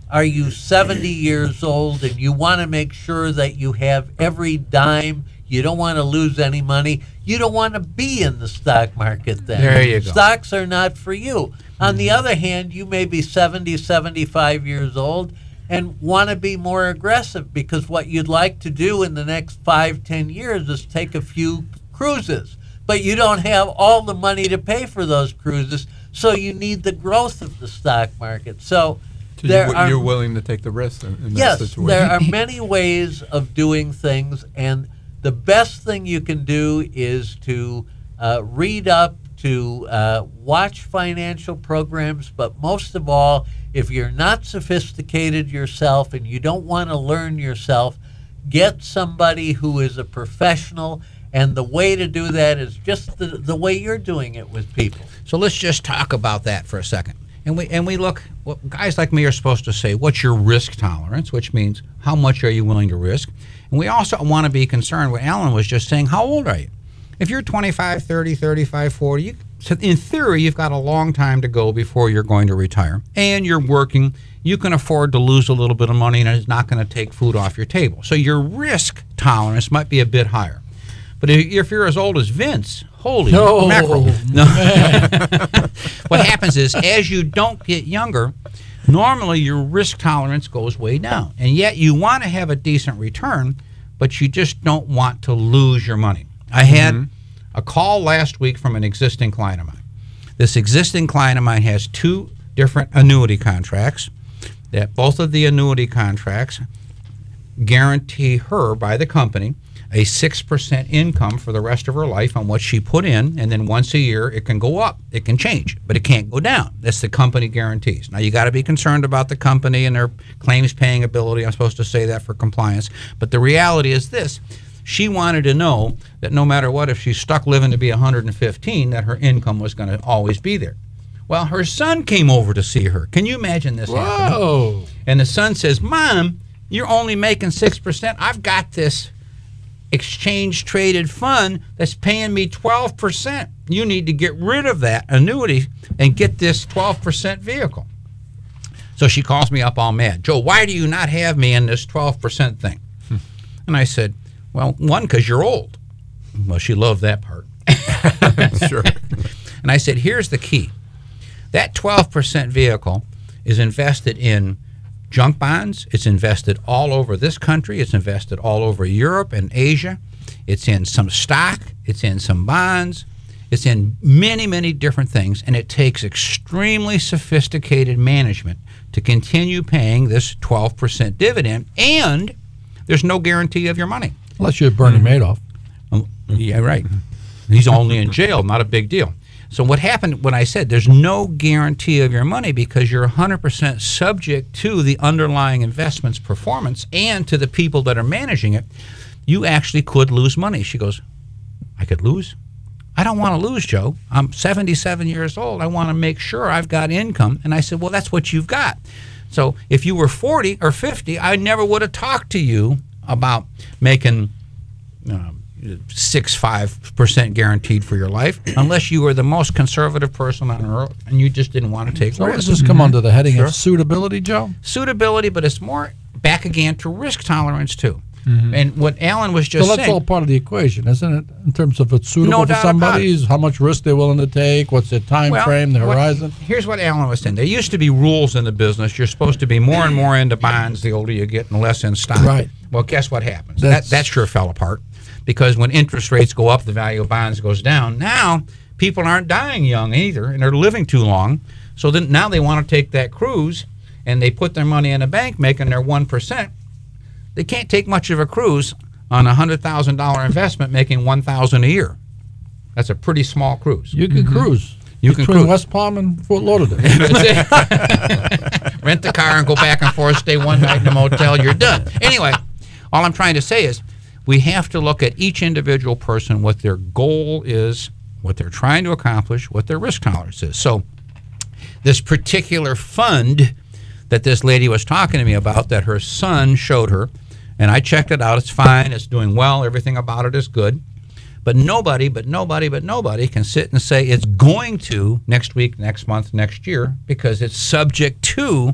are you seventy years old and you want to make sure that you have every dime? You don't want to lose any money. You don't want to be in the stock market then. There you go. Stocks are not for you. On the other hand, you may be seventy, seventy-five years old and want to be more aggressive, because what you'd like to do in the next five, ten years is take a few cruises. But you don't have all the money to pay for those cruises, so you need the growth of the stock market. So, So there you, are, you're willing to take the risk in, in yes, that situation. there are many ways of doing things, and the best thing you can do is to uh, read up, to uh, watch financial programs, but most of all, if you're not sophisticated yourself and you don't want to learn yourself, get somebody who is a professional, and the way to do that is just the, the way you're doing it with people. So let's just talk about that for a second. And we and we look, well, guys like me are supposed to say, what's your risk tolerance, which means how much are you willing to risk? And we also want to be concerned, what Alan was just saying, how old are you? If you're twenty-five, thirty, thirty-five, forty, you, so in theory, you've got a long time to go before you're going to retire. And you're working, you can afford to lose a little bit of money, and it's not going to take food off your table. So your risk tolerance might be a bit higher. But if you're as old as Vince, holy No, mackerel. No. What happens is, as you don't get younger, normally your risk tolerance goes way down. And yet you want to have a decent return, but you just don't want to lose your money. I had mm-hmm. a call last week from an existing client of mine. This existing client of mine has two different annuity contracts, that both of the annuity contracts guarantee her by the company a six percent income for the rest of her life on what she put in, and then once a year it can go up. It can change, but it can't go down. That's the company guarantees. Now, you got to be concerned about the company and their claims paying ability. I'm supposed to say that for compliance. But the reality is this. She wanted to know that no matter what, if she's stuck living to be one hundred fifteen, that her income was going to always be there. Well, her son came over to see her. Can you imagine this happening? Whoa. And the son says, Mom, you're only making six percent. I've got this exchange traded fund that's paying me twelve percent. You need to get rid of that annuity and get this twelve percent vehicle. So she calls me up all mad. Joe, why do you not have me in this twelve percent thing? Hmm. And I said, well, one, because you're old. Well, she loved that part. Sure. And I said, here's the key. That twelve percent vehicle is invested in junk bonds. It's invested all over this country. It's invested all over Europe and Asia. It's in some stock. It's in some bonds. It's in many, many different things, and it takes extremely sophisticated management to continue paying this twelve percent dividend, and there's no guarantee of your money. Unless you're Bernie Madoff. Um, yeah, right. He's only in jail, not a big deal. So what happened when I said there's no guarantee of your money, because you're one hundred percent subject to the underlying investment's performance and to the people that are managing it, you actually could lose money. She goes, I could lose? I don't want to lose, Joe. I'm seventy-seven years old. I want to make sure I've got income. And I said, well, that's what you've got. So if you were forty or fifty, I never would have talked to you about making um, six, five percent guaranteed for your life, unless you were the most conservative person on earth and you just didn't want to take So risks. does this come under the heading Sure. of suitability, Joe? Suitability, but it's more back again to risk tolerance too. And what Alan was just So that's saying. all part of the equation, isn't it? In terms of it's suitable No for doubt about somebody, it. is how much risk they're willing to take, what's their time Well, frame, the what- horizon. Here's what Alan was saying. There used to be rules in the business. You're supposed to be more and more into bonds the older you get and less in stock. Right. Well, guess what happens? That's- that, that sure fell apart, because when interest rates go up, the value of bonds goes down. Now, people aren't dying young either, and they're living too long. So then now they want to take that cruise, and they put their money in a bank, making their one percent. They can't take much of a cruise on a one hundred thousand dollars investment making one thousand dollars a year. That's a pretty small cruise. You can cruise. You can Between cruise. West Palm and Fort Lauderdale. Rent the car and go back and forth, stay one night in a motel, you're done. Anyway, all I'm trying to say is we have to look at each individual person, what their goal is, what they're trying to accomplish, what their risk tolerance is. So this particular fund that this lady was talking to me about, that her son showed her, and I checked it out, it's fine, it's doing well, everything about it is good. But nobody, but nobody, but nobody can sit and say it's going to next week, next month, next year, because it's subject to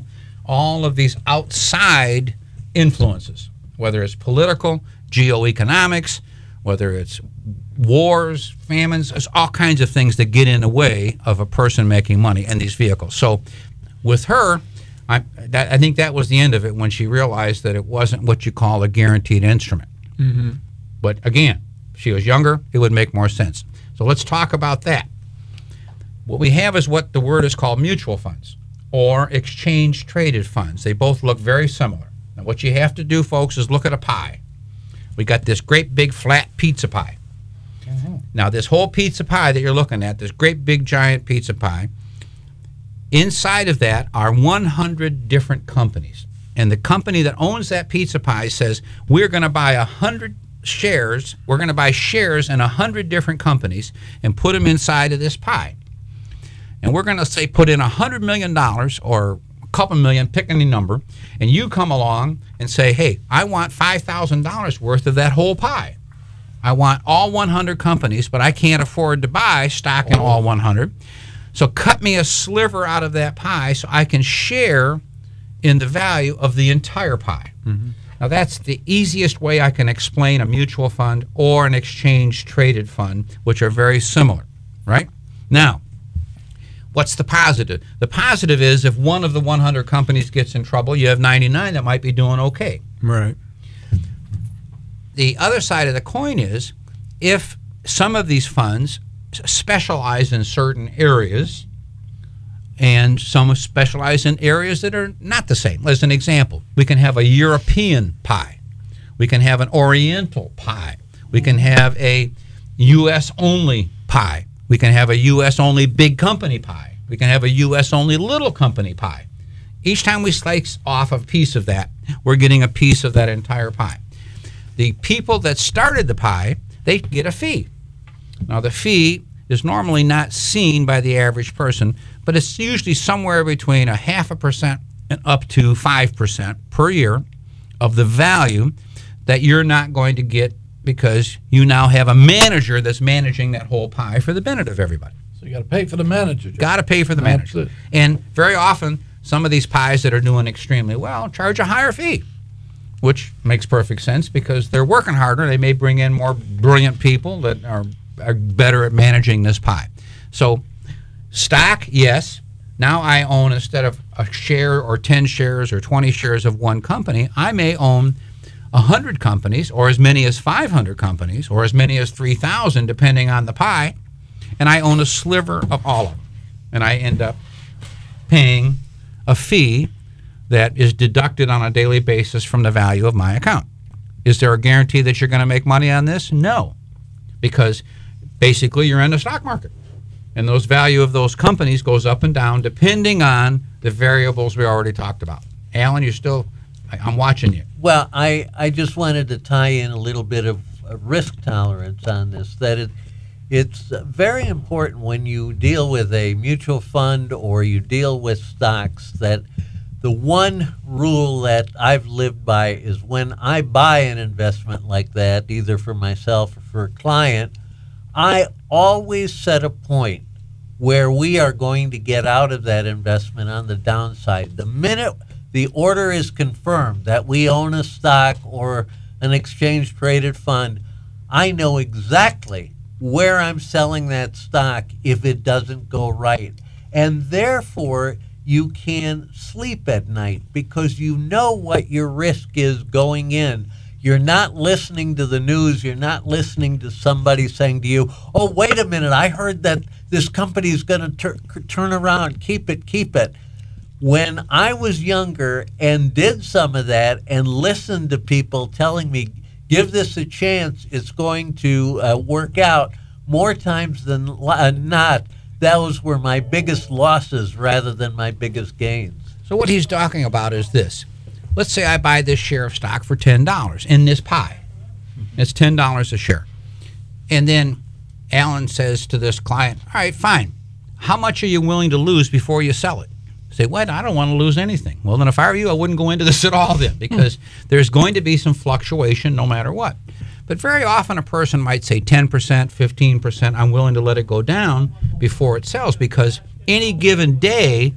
all of these outside influences, whether it's political, geoeconomics, whether it's wars, famines, there's all kinds of things that get in the way of a person making money in these vehicles. So with her, I, that, I think that was the end of it when she realized that it wasn't what you call a guaranteed instrument. Mm-hmm. But again, if she was younger, it would make more sense. So let's talk about that. What we have is what the word is called mutual funds or exchange-traded funds. They both look very similar. Now, what you have to do, folks, is look at a pie. We got this great big flat pizza pie. Mm-hmm. Now, this whole pizza pie that you're looking at, this great big giant pizza pie, inside of that are one hundred different companies. And the company that owns that pizza pie says, we're going to buy one hundred shares, we're going to buy shares in one hundred different companies and put them inside of this pie. And we're going to say put in one hundred million dollars or a couple million, pick any number, and you come along and say, hey, I want five thousand dollars worth of that whole pie. I want all one hundred companies, but I can't afford to buy stock in all one hundred. So cut me a sliver out of that pie so I can share in the value of the entire pie. Mm-hmm. Now, that's the easiest way I can explain a mutual fund or an exchange-traded fund, which are very similar, right? Now, what's the positive? The positive is if one of the one hundred companies gets in trouble, you have ninety-nine that might be doing okay. Right. The other side of the coin is if some of these funds specialize in certain areas and some specialize in areas that are not the same. As an example, we can have a European pie. We can have an Oriental pie. We can have a U S only pie. We can have a U S only big company pie. We can have a U S only little company pie. Each time we slice off a piece of that, we're getting a piece of that entire pie. The people that started the pie, they get a fee. Now, the fee is normally not seen by the average person, but it's usually somewhere between a half a percent and up to five percent per year of the value that you're not going to get because you now have a manager that's managing that whole pie for the benefit of everybody. So you got to pay for the manager. Got to pay for the manager. That's it. And very often, some of these pies that are doing extremely well charge a higher fee, which makes perfect sense because they're working harder. They may bring in more brilliant people that are, are better at managing this pie. So stock, yes. Now I own, instead of a share or ten shares or twenty shares of one company, I may own one hundred companies or as many as five hundred companies or as many as three thousand, depending on the pie, and I own a sliver of all of them. And I end up paying a fee that is deducted on a daily basis from the value of my account. Is there a guarantee that you're going to make money on this? No, because basically you're in the stock market. And those value of those companies goes up and down depending on the variables we already talked about. Alan, you still, I, I'm watching you. Well, I, I just wanted to tie in a little bit of uh, risk tolerance on this, that it it's very important when you deal with a mutual fund or you deal with stocks that the one rule that I've lived by is when I buy an investment like that, either for myself or for a client, I always set a point where we are going to get out of that investment on the downside. The minute the order is confirmed that we own a stock or an exchange-traded fund, I know exactly where I'm selling that stock if it doesn't go right. And therefore, you can sleep at night because you know what your risk is going in. You're not listening to the news. You're not listening to somebody saying to you, oh, wait a minute, I heard that this company is going to tur- turn around. Keep it, keep it. When I was younger and did some of that and listened to people telling me, give this a chance, it's going to uh, work out, more times than uh, not, those were my biggest losses rather than my biggest gains. So what he's talking about is this. Let's say I buy this share of stock for ten dollars in this pie. It's ten dollars a share. And then Alan says to this client, all right, fine. How much are you willing to lose before you sell it? Say, what? I don't want to lose anything. Well, then if I were you, I wouldn't go into this at all then because there's going to be some fluctuation no matter what. But very often a person might say ten percent, fifteen percent, I'm willing to let it go down before it sells because any given day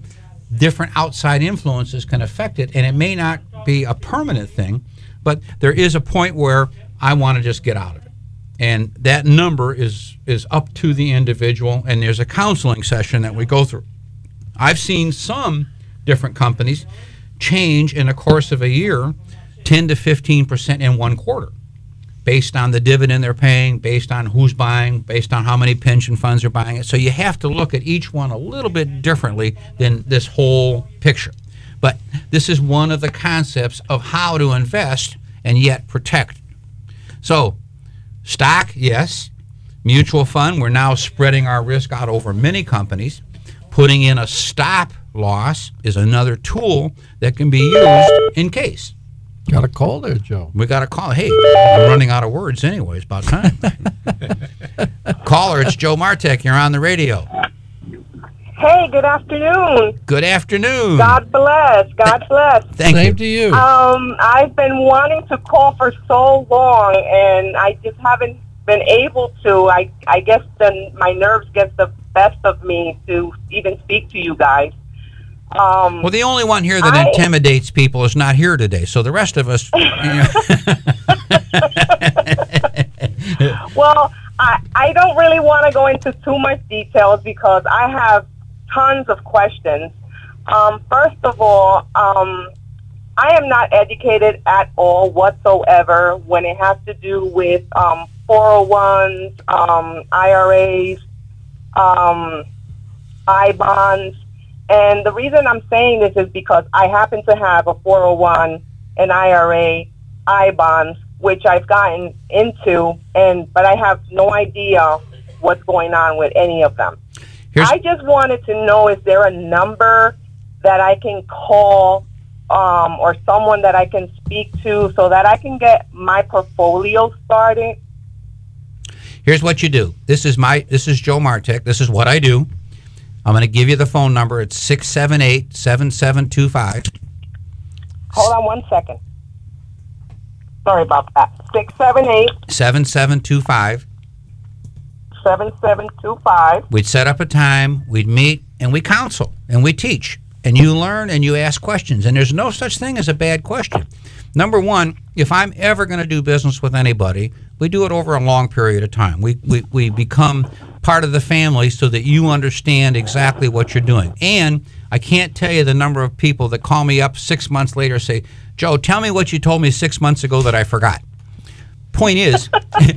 different outside influences can affect it, and it may not be a permanent thing, but there is a point where I want to just get out of it. And that number is is up to the individual, and there's a counseling session that we go through. I've seen some different companies change in the course of a year ten to fifteen percent in one quarter, based on the dividend they're paying, based on who's buying, based on how many pension funds are buying it. So you have to look at each one a little bit differently than this whole picture. But this is one of the concepts of how to invest and yet protect. So stock, yes. Mutual fund, we're now spreading our risk out over many companies. Putting in a stop loss is another tool that can be used in case. Got a call there, Joe. We got a call. Hey, I'm running out of words anyway. It's about time. Caller, it's Joe Martek. You're on the radio. Hey, good afternoon. Good afternoon. God bless. God bless. Thank Same you. to you. Um, I've been wanting to call for so long, and I just haven't been able to. I I guess then my nerves get the best of me to even speak to you guys. Um, Well, the only one here that I- intimidates people is not here today. So the rest of us. Well, I, I don't really want to go into too much details because I have tons of questions. Um, first of all, um, I am not educated at all whatsoever when it has to do with um, four oh ones, um, I R As, um, I bonds. And the reason I'm saying this is because I happen to have a four oh one, an I R A, I bonds, which I've gotten into, and but I have no idea what's going on with any of them. Here's- I just wanted to know, is there a number that I can call um, or someone that I can speak to so that I can get my portfolio started? Here's what you do. This is my. This is Joe Martek. This is what I do. I'm going to give you the phone number. It's six seven eight, seven seven two five. Hold on one second. Sorry about that. six seven eight, seven seven two five. seven seven two five. We'd set up a time, we'd meet, and we counsel, and we teach. And you learn and you ask questions. And there's no such thing as a bad question. Number one, if I'm ever going to do business with anybody, we do it over a long period of time. We, we, we become part of the family so that you understand exactly what you're doing. And I can't tell you the number of people that call me up six months later and say, Joe, tell me what you told me six months ago that I forgot. Point is,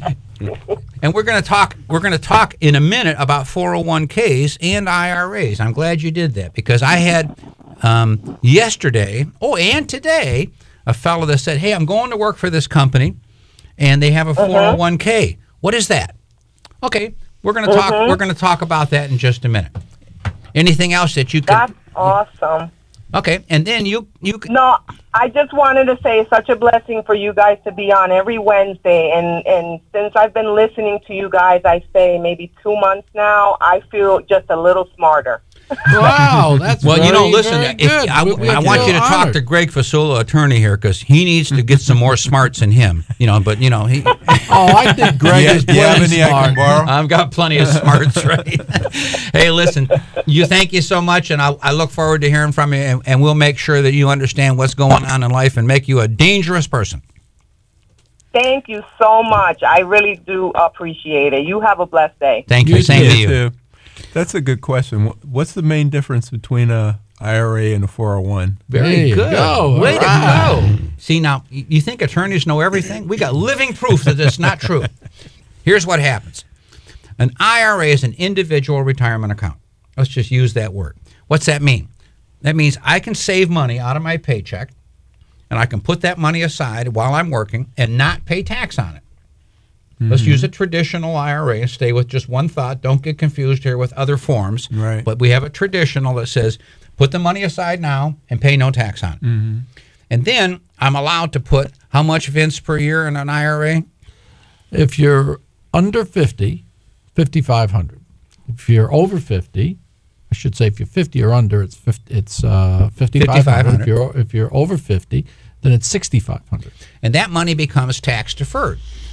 and we're going to talk we're going to talk in a minute about four oh one Ks and I R As. I'm glad you did that because I had um, yesterday, oh, and today, a fellow that said, hey, I'm going to work for this company, and they have a four oh one K. What is that? Okay, we're going to talk we're going to talk about that in just a minute. Anything else that you can? That's awesome. Okay, and then you you can. No, I just wanted to say it's such a blessing for you guys to be on every Wednesday. And, and since I've been listening to you guys, I say maybe two months now, I feel just a little smarter. Wow, that's Well, very, you know, listen, very if, good. I, We- we I want you to feel talk honored. to Greg Fasula, attorney here, because he needs to get some more smarts in him. You know, but you know, he. Oh, I think Greg Yeah, is do you have plenty any I can smart. borrow? I've got plenty of smarts, right? Hey, listen, you thank you so much, and I, I look forward to hearing from you, and, and we'll make sure that you understand what's going on in life and make you a dangerous person. Thank you so much. I really do appreciate it. You have a blessed day. Thank you. You Same to you. too. That's a good question. Wh- What's the main difference between a I R A and a four oh one? There Very you good. go. Way All to right. go. See, now, y- you think attorneys know everything? We got living proof that that's not true. Here's what happens. An I R A is an individual retirement account. Let's just use that word. What's that mean? That means I can save money out of my paycheck, and I can put that money aside while I'm working and not pay tax on it. Let's use a traditional I R A and stay with just one thought. Don't get confused here with other forms. Right. But we have a traditional that says put the money aside now and pay no tax on it. Mm-hmm. And then I'm allowed to put how much, Vince, per year in an I R A? If you're under fifty, fifty-five hundred. If you're over fifty, I should say if you're fifty or under, it's fifty, it's uh, fifty-five hundred. If you're if you're over fifty, then it's sixty-five hundred. And that money becomes tax deferred.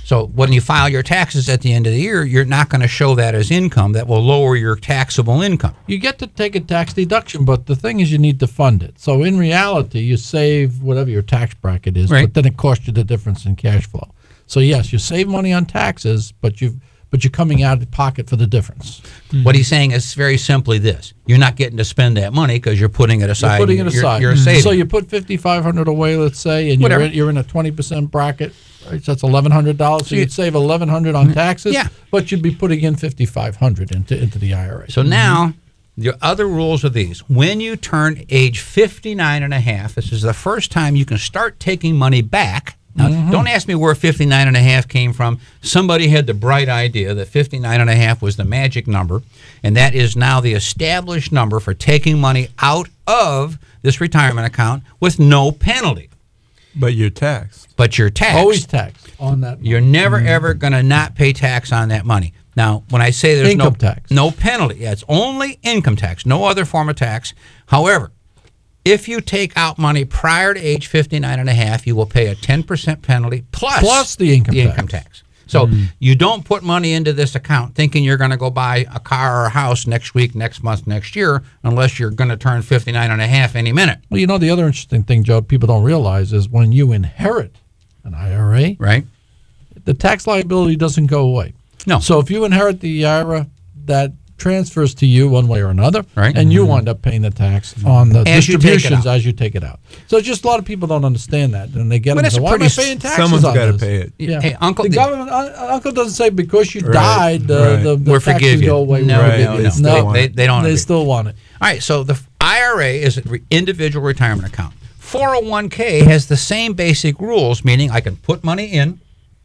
So when you file your taxes at the end of the year, you're not going to show that as income. That will lower your taxable income. You get to take a tax deduction, but the thing is you need to fund it. So in reality, you save whatever your tax bracket is, Right. but then it costs you the difference in cash flow. So yes, you save money on taxes, but you've but you're coming out of the pocket for the difference. What he's saying is very simply this: you're not getting to spend that money because you're putting it aside. You're putting it You're- aside. You're, saving. So you put fifty-five hundred away, let's say, and Whatever. you're in, you're in a twenty percent bracket. Right? So that's eleven hundred dollars. So you- you'd save eleven hundred on taxes. Yeah. But you'd be putting in fifty-five hundred into into the I R A. So now, the other rules are these. When you turn age fifty-nine and a half, this is the first time you can start taking money back. Now, don't ask me where fifty-nine and a half came from. Somebody had the bright idea that fifty-nine and a half was the magic number, and that is now the established number for taking money out of this retirement account with no penalty. But you're taxed. But you're taxed. Always taxed on that. You're never, ever going to not pay tax on that money. Now, when I say there's Income no tax. no penalty, yeah, it's only income tax, no other form of tax. However, if you take out money prior to age fifty-nine and a half, you will pay a ten percent penalty plus, Plus the income the tax. income tax. So you don't put money into this account thinking you're going to go buy a car or a house next week, next month, next year, unless you're going to turn fifty-nine and a half any minute. Well, you know, the other interesting thing, Joe, people don't realize is when you inherit an I R A, Right? the tax liability doesn't go away. No. So if you inherit the I R A, that transfers to you one way or another, Right. and you wind up paying the tax on the As you take it distributions out. as you take it out. So just a lot of people don't understand that, and they get But them. it's and say, a Why am I pretty- paying taxes Someone's on got to this? pay it. Yeah. Hey, Uncle, the the- government, uh, Uncle doesn't say because you Right, died, uh, right. the, the We'll taxes forgive you. go away. No, We'll Right, forgive they you. still no, want they, it. they don't. they agree. still want it. All right, so the I R A is an individual retirement account. four oh one k has the same basic rules, meaning I can put money in,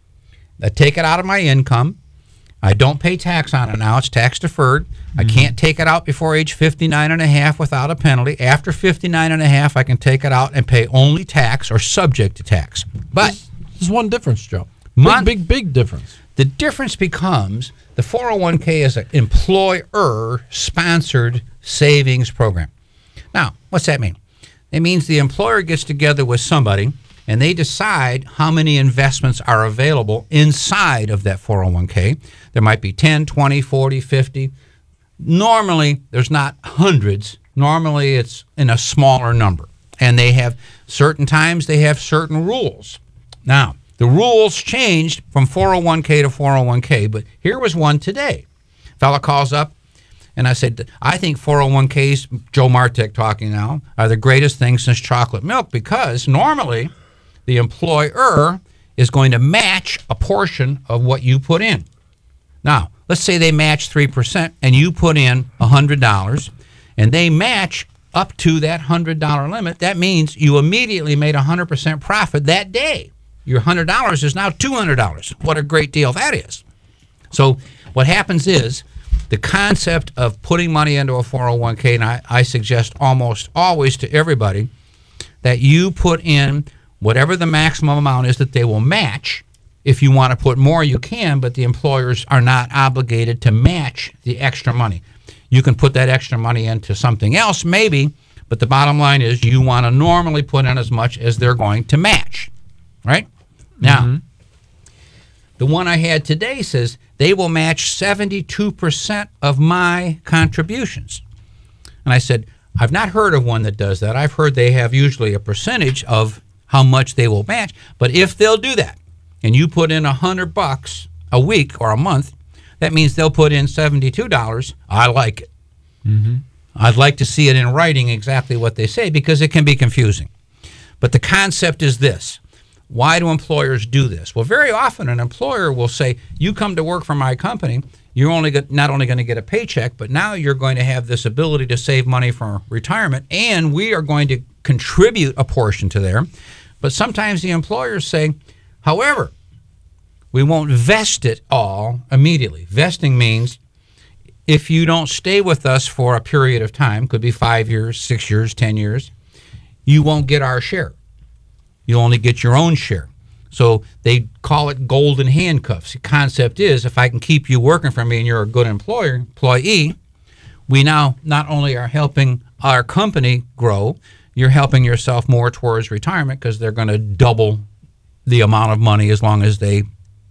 I take it out of my income. I don't pay tax on it now. It's tax deferred. I can't take it out before age fifty-nine and a half without a penalty. After fifty-nine and a half, I can take it out and pay only tax or subject to tax. But There's one difference, Joe. Mon- Big, big, big difference. the difference becomes the four oh one k is an employer-sponsored savings program. Now, what's that mean? It means the employer gets together with somebody and they decide how many investments are available inside of that four oh one k. There might be ten, twenty, forty, fifty. Normally, there's not hundreds. Normally, it's in a smaller number. And they have certain times they have certain rules. Now, the rules changed from four oh one k to four oh one k, but here was one today. Fella calls up, and I said, I think four oh one k's, Joe Martek talking now, are the greatest thing since chocolate milk because normally the employer is going to match a portion of what you put in. Now, let's say they match three percent and you put in one hundred dollars and they match up to that one hundred dollars limit. That means you immediately made one hundred percent profit that day. Your one hundred dollars is now two hundred dollars. What a great deal that is. So what happens is the concept of putting money into a four oh one k, and I, I suggest almost always to everybody that you put in whatever the maximum amount is that they will match. If you want to put more, you can, but the employers are not obligated to match the extra money. You can put that extra money into something else, maybe, but the bottom line is you want to normally put in as much as they're going to match, right? Now, the one I had today says they will match seventy-two percent of my contributions. And I said, I've not heard of one that does that. I've heard they have usually a percentage of how much they will match. But if they'll do that, and you put in a hundred bucks a week or a month, that means they'll put in seventy-two dollars. I like it. Mm-hmm. I'd like to see it in writing exactly what they say because it can be confusing. But the concept is this. Why do employers do this? Well, very often an employer will say, you come to work for my company, you're only get, not only going to get a paycheck, but now you're going to have this ability to save money for retirement, and we are going to contribute a portion to there. But sometimes the employers say, however, we won't vest it all immediately. Vesting means if you don't stay with us for a period of time, could be five years, six years, ten years, you won't get our share. You only get your own share. So they call it golden handcuffs. The concept is if I can keep you working for me and you're a good employer, employee, we now not only are helping our company grow, you're helping yourself more towards retirement because they're going to double the amount of money as long as they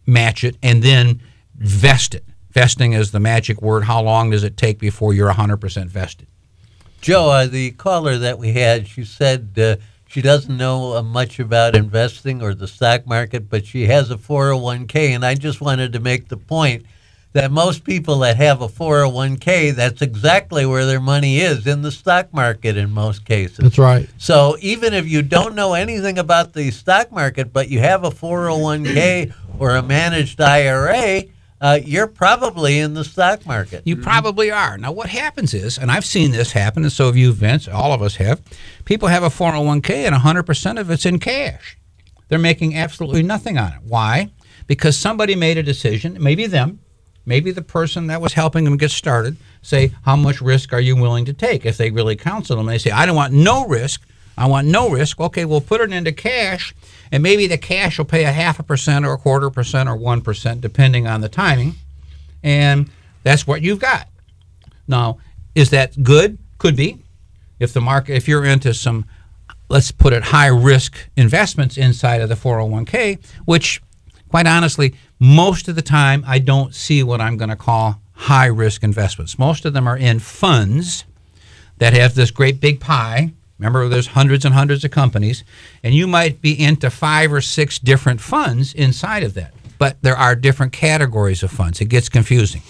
match it, and then vest it. Vesting is the magic word. How long does it take before you're one hundred percent vested? Joe, uh, the caller that we had, she said uh, she doesn't know uh, much about investing or the stock market, but she has a four oh one k, and I just wanted to make the point that most people that have a four oh one k, that's exactly where their money is, in the stock market in most cases. That's right. So even if you don't know anything about the stock market, but you have a four oh one k or a managed I R A, uh, you're probably in the stock market. You probably are. Now, what happens is, and I've seen this happen, and so have you, Vince, all of us have, people have a four oh one k and one hundred percent of it's in cash. They're making absolutely nothing on it. Why? Because somebody made a decision, maybe them, maybe the person that was helping them get started, say, how much risk are you willing to take? If they really counsel them, and they say, I don't want no risk, I want no risk. Okay, we'll put it into cash, and maybe the cash will pay a half a percent or a quarter percent or one percent, depending on the timing, and that's what you've got. Now, is that good? Could be. If the market, if you're into some, let's put it, high-risk investments inside of the four oh one k, which, quite honestly, most of the time I don't see what I'm going to call high-risk investments. Most of them are in funds that have this great big pie. Remember, there's hundreds and hundreds of companies, and you might be into five or six different funds inside of that. But there are different categories of funds. It gets confusing.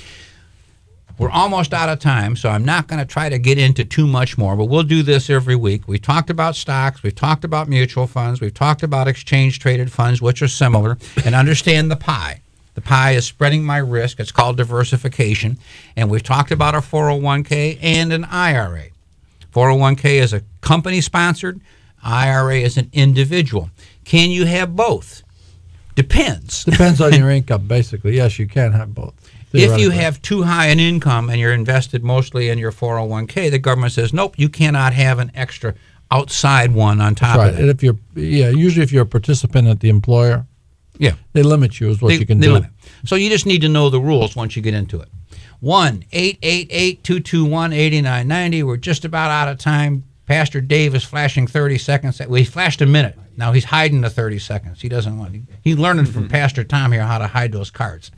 We're almost out of time, so I'm not going to try to get into too much more, but we'll do this every week. We talked about stocks. We've talked about mutual funds. We've talked about exchange-traded funds, which are similar, and understand the pie. The pie is spreading my risk. It's called diversification, and we've talked about a four oh one k and an I R A. four oh one k is a company-sponsored. I R A is an individual. Can you have both? Depends. Depends on your income, basically. Yes, you can have both. If you have too high an income and you're invested mostly in your four oh one k, the government says, nope, you cannot have an extra outside one on top That's right. of that. And if you're, yeah, usually if you're a participant at the employer, yeah, they limit you as what they, you can they do. Limit. So you just need to know the rules once you get into it. one eight eight eight, two two one, eight nine nine zero. We're just about out of time. Pastor Dave is flashing thirty seconds. Well, he flashed a minute. Now he's hiding the thirty seconds. He doesn't want. He, he learned from Pastor Tom here how to hide those cards.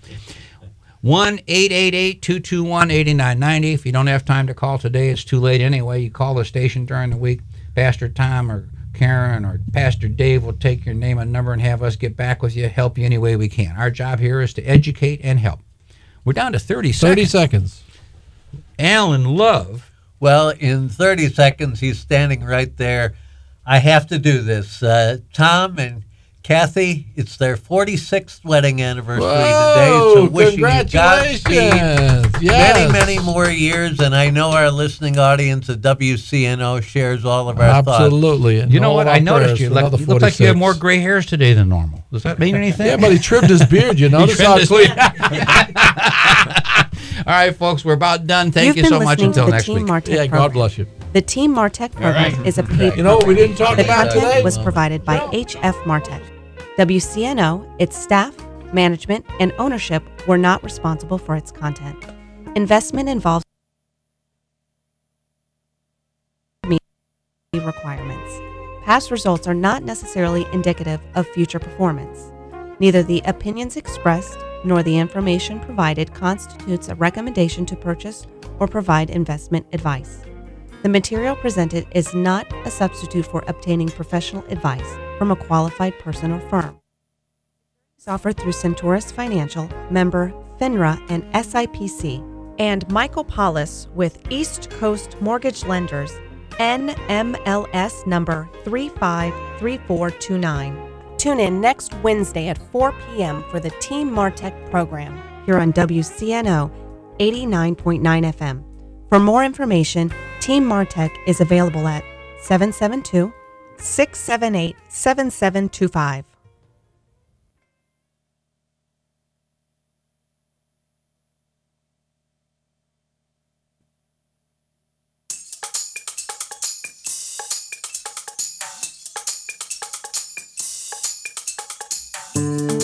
one eight eight eight, two two one, eight nine nine zero. If you don't have time to call today, it's too late anyway. You call the station during the week. Pastor Tom or Karen or Pastor Dave will take your name and number and have us get back with you, help you any way we can. Our job here is to educate and help. We're down to thirty seconds. thirty seconds. Alan Love. Well, in thirty seconds, he's standing right there. I have to do this. Uh, Tom and Kathy, it's their forty-sixth wedding anniversary Whoa, today, so wishing you congratulations. Godspeed, Yes. many, many more years, and I know our listening audience at W C N O shares all of our Absolutely. thoughts. And You know all what? of I our noticed prayers you. for Like, another you look like you have forty-six. more gray hairs today than normal. Does that mean anything? Yeah, but he trimmed his beard. You notice trimmed how his clean. All right, folks, we're about done. Thank You've you been so much listening until to the next Team week. Martech Yeah, program. God bless you. The Team Martech program is a paid You know what we didn't talk The about content today? was provided by H F Martech. W C N O, its staff, management, and ownership were not responsible for its content. Investment involves requirements. Past results are not necessarily indicative of future performance. Neither the opinions expressed nor the information provided constitutes a recommendation to purchase or provide investment advice. The material presented is not a substitute for obtaining professional advice from a qualified person or firm. It's offered through Centaurus Financial, member FINRA and S I P C, and Michael Paulus with East Coast Mortgage Lenders, N M L S number three five three four two nine. Tune in next Wednesday at four p.m. for the Team Martech program here on W C N O eighty-nine point nine F M. For more information, Team Martech is available at seven seven two, six seven eight, seven seven two five. Thank you.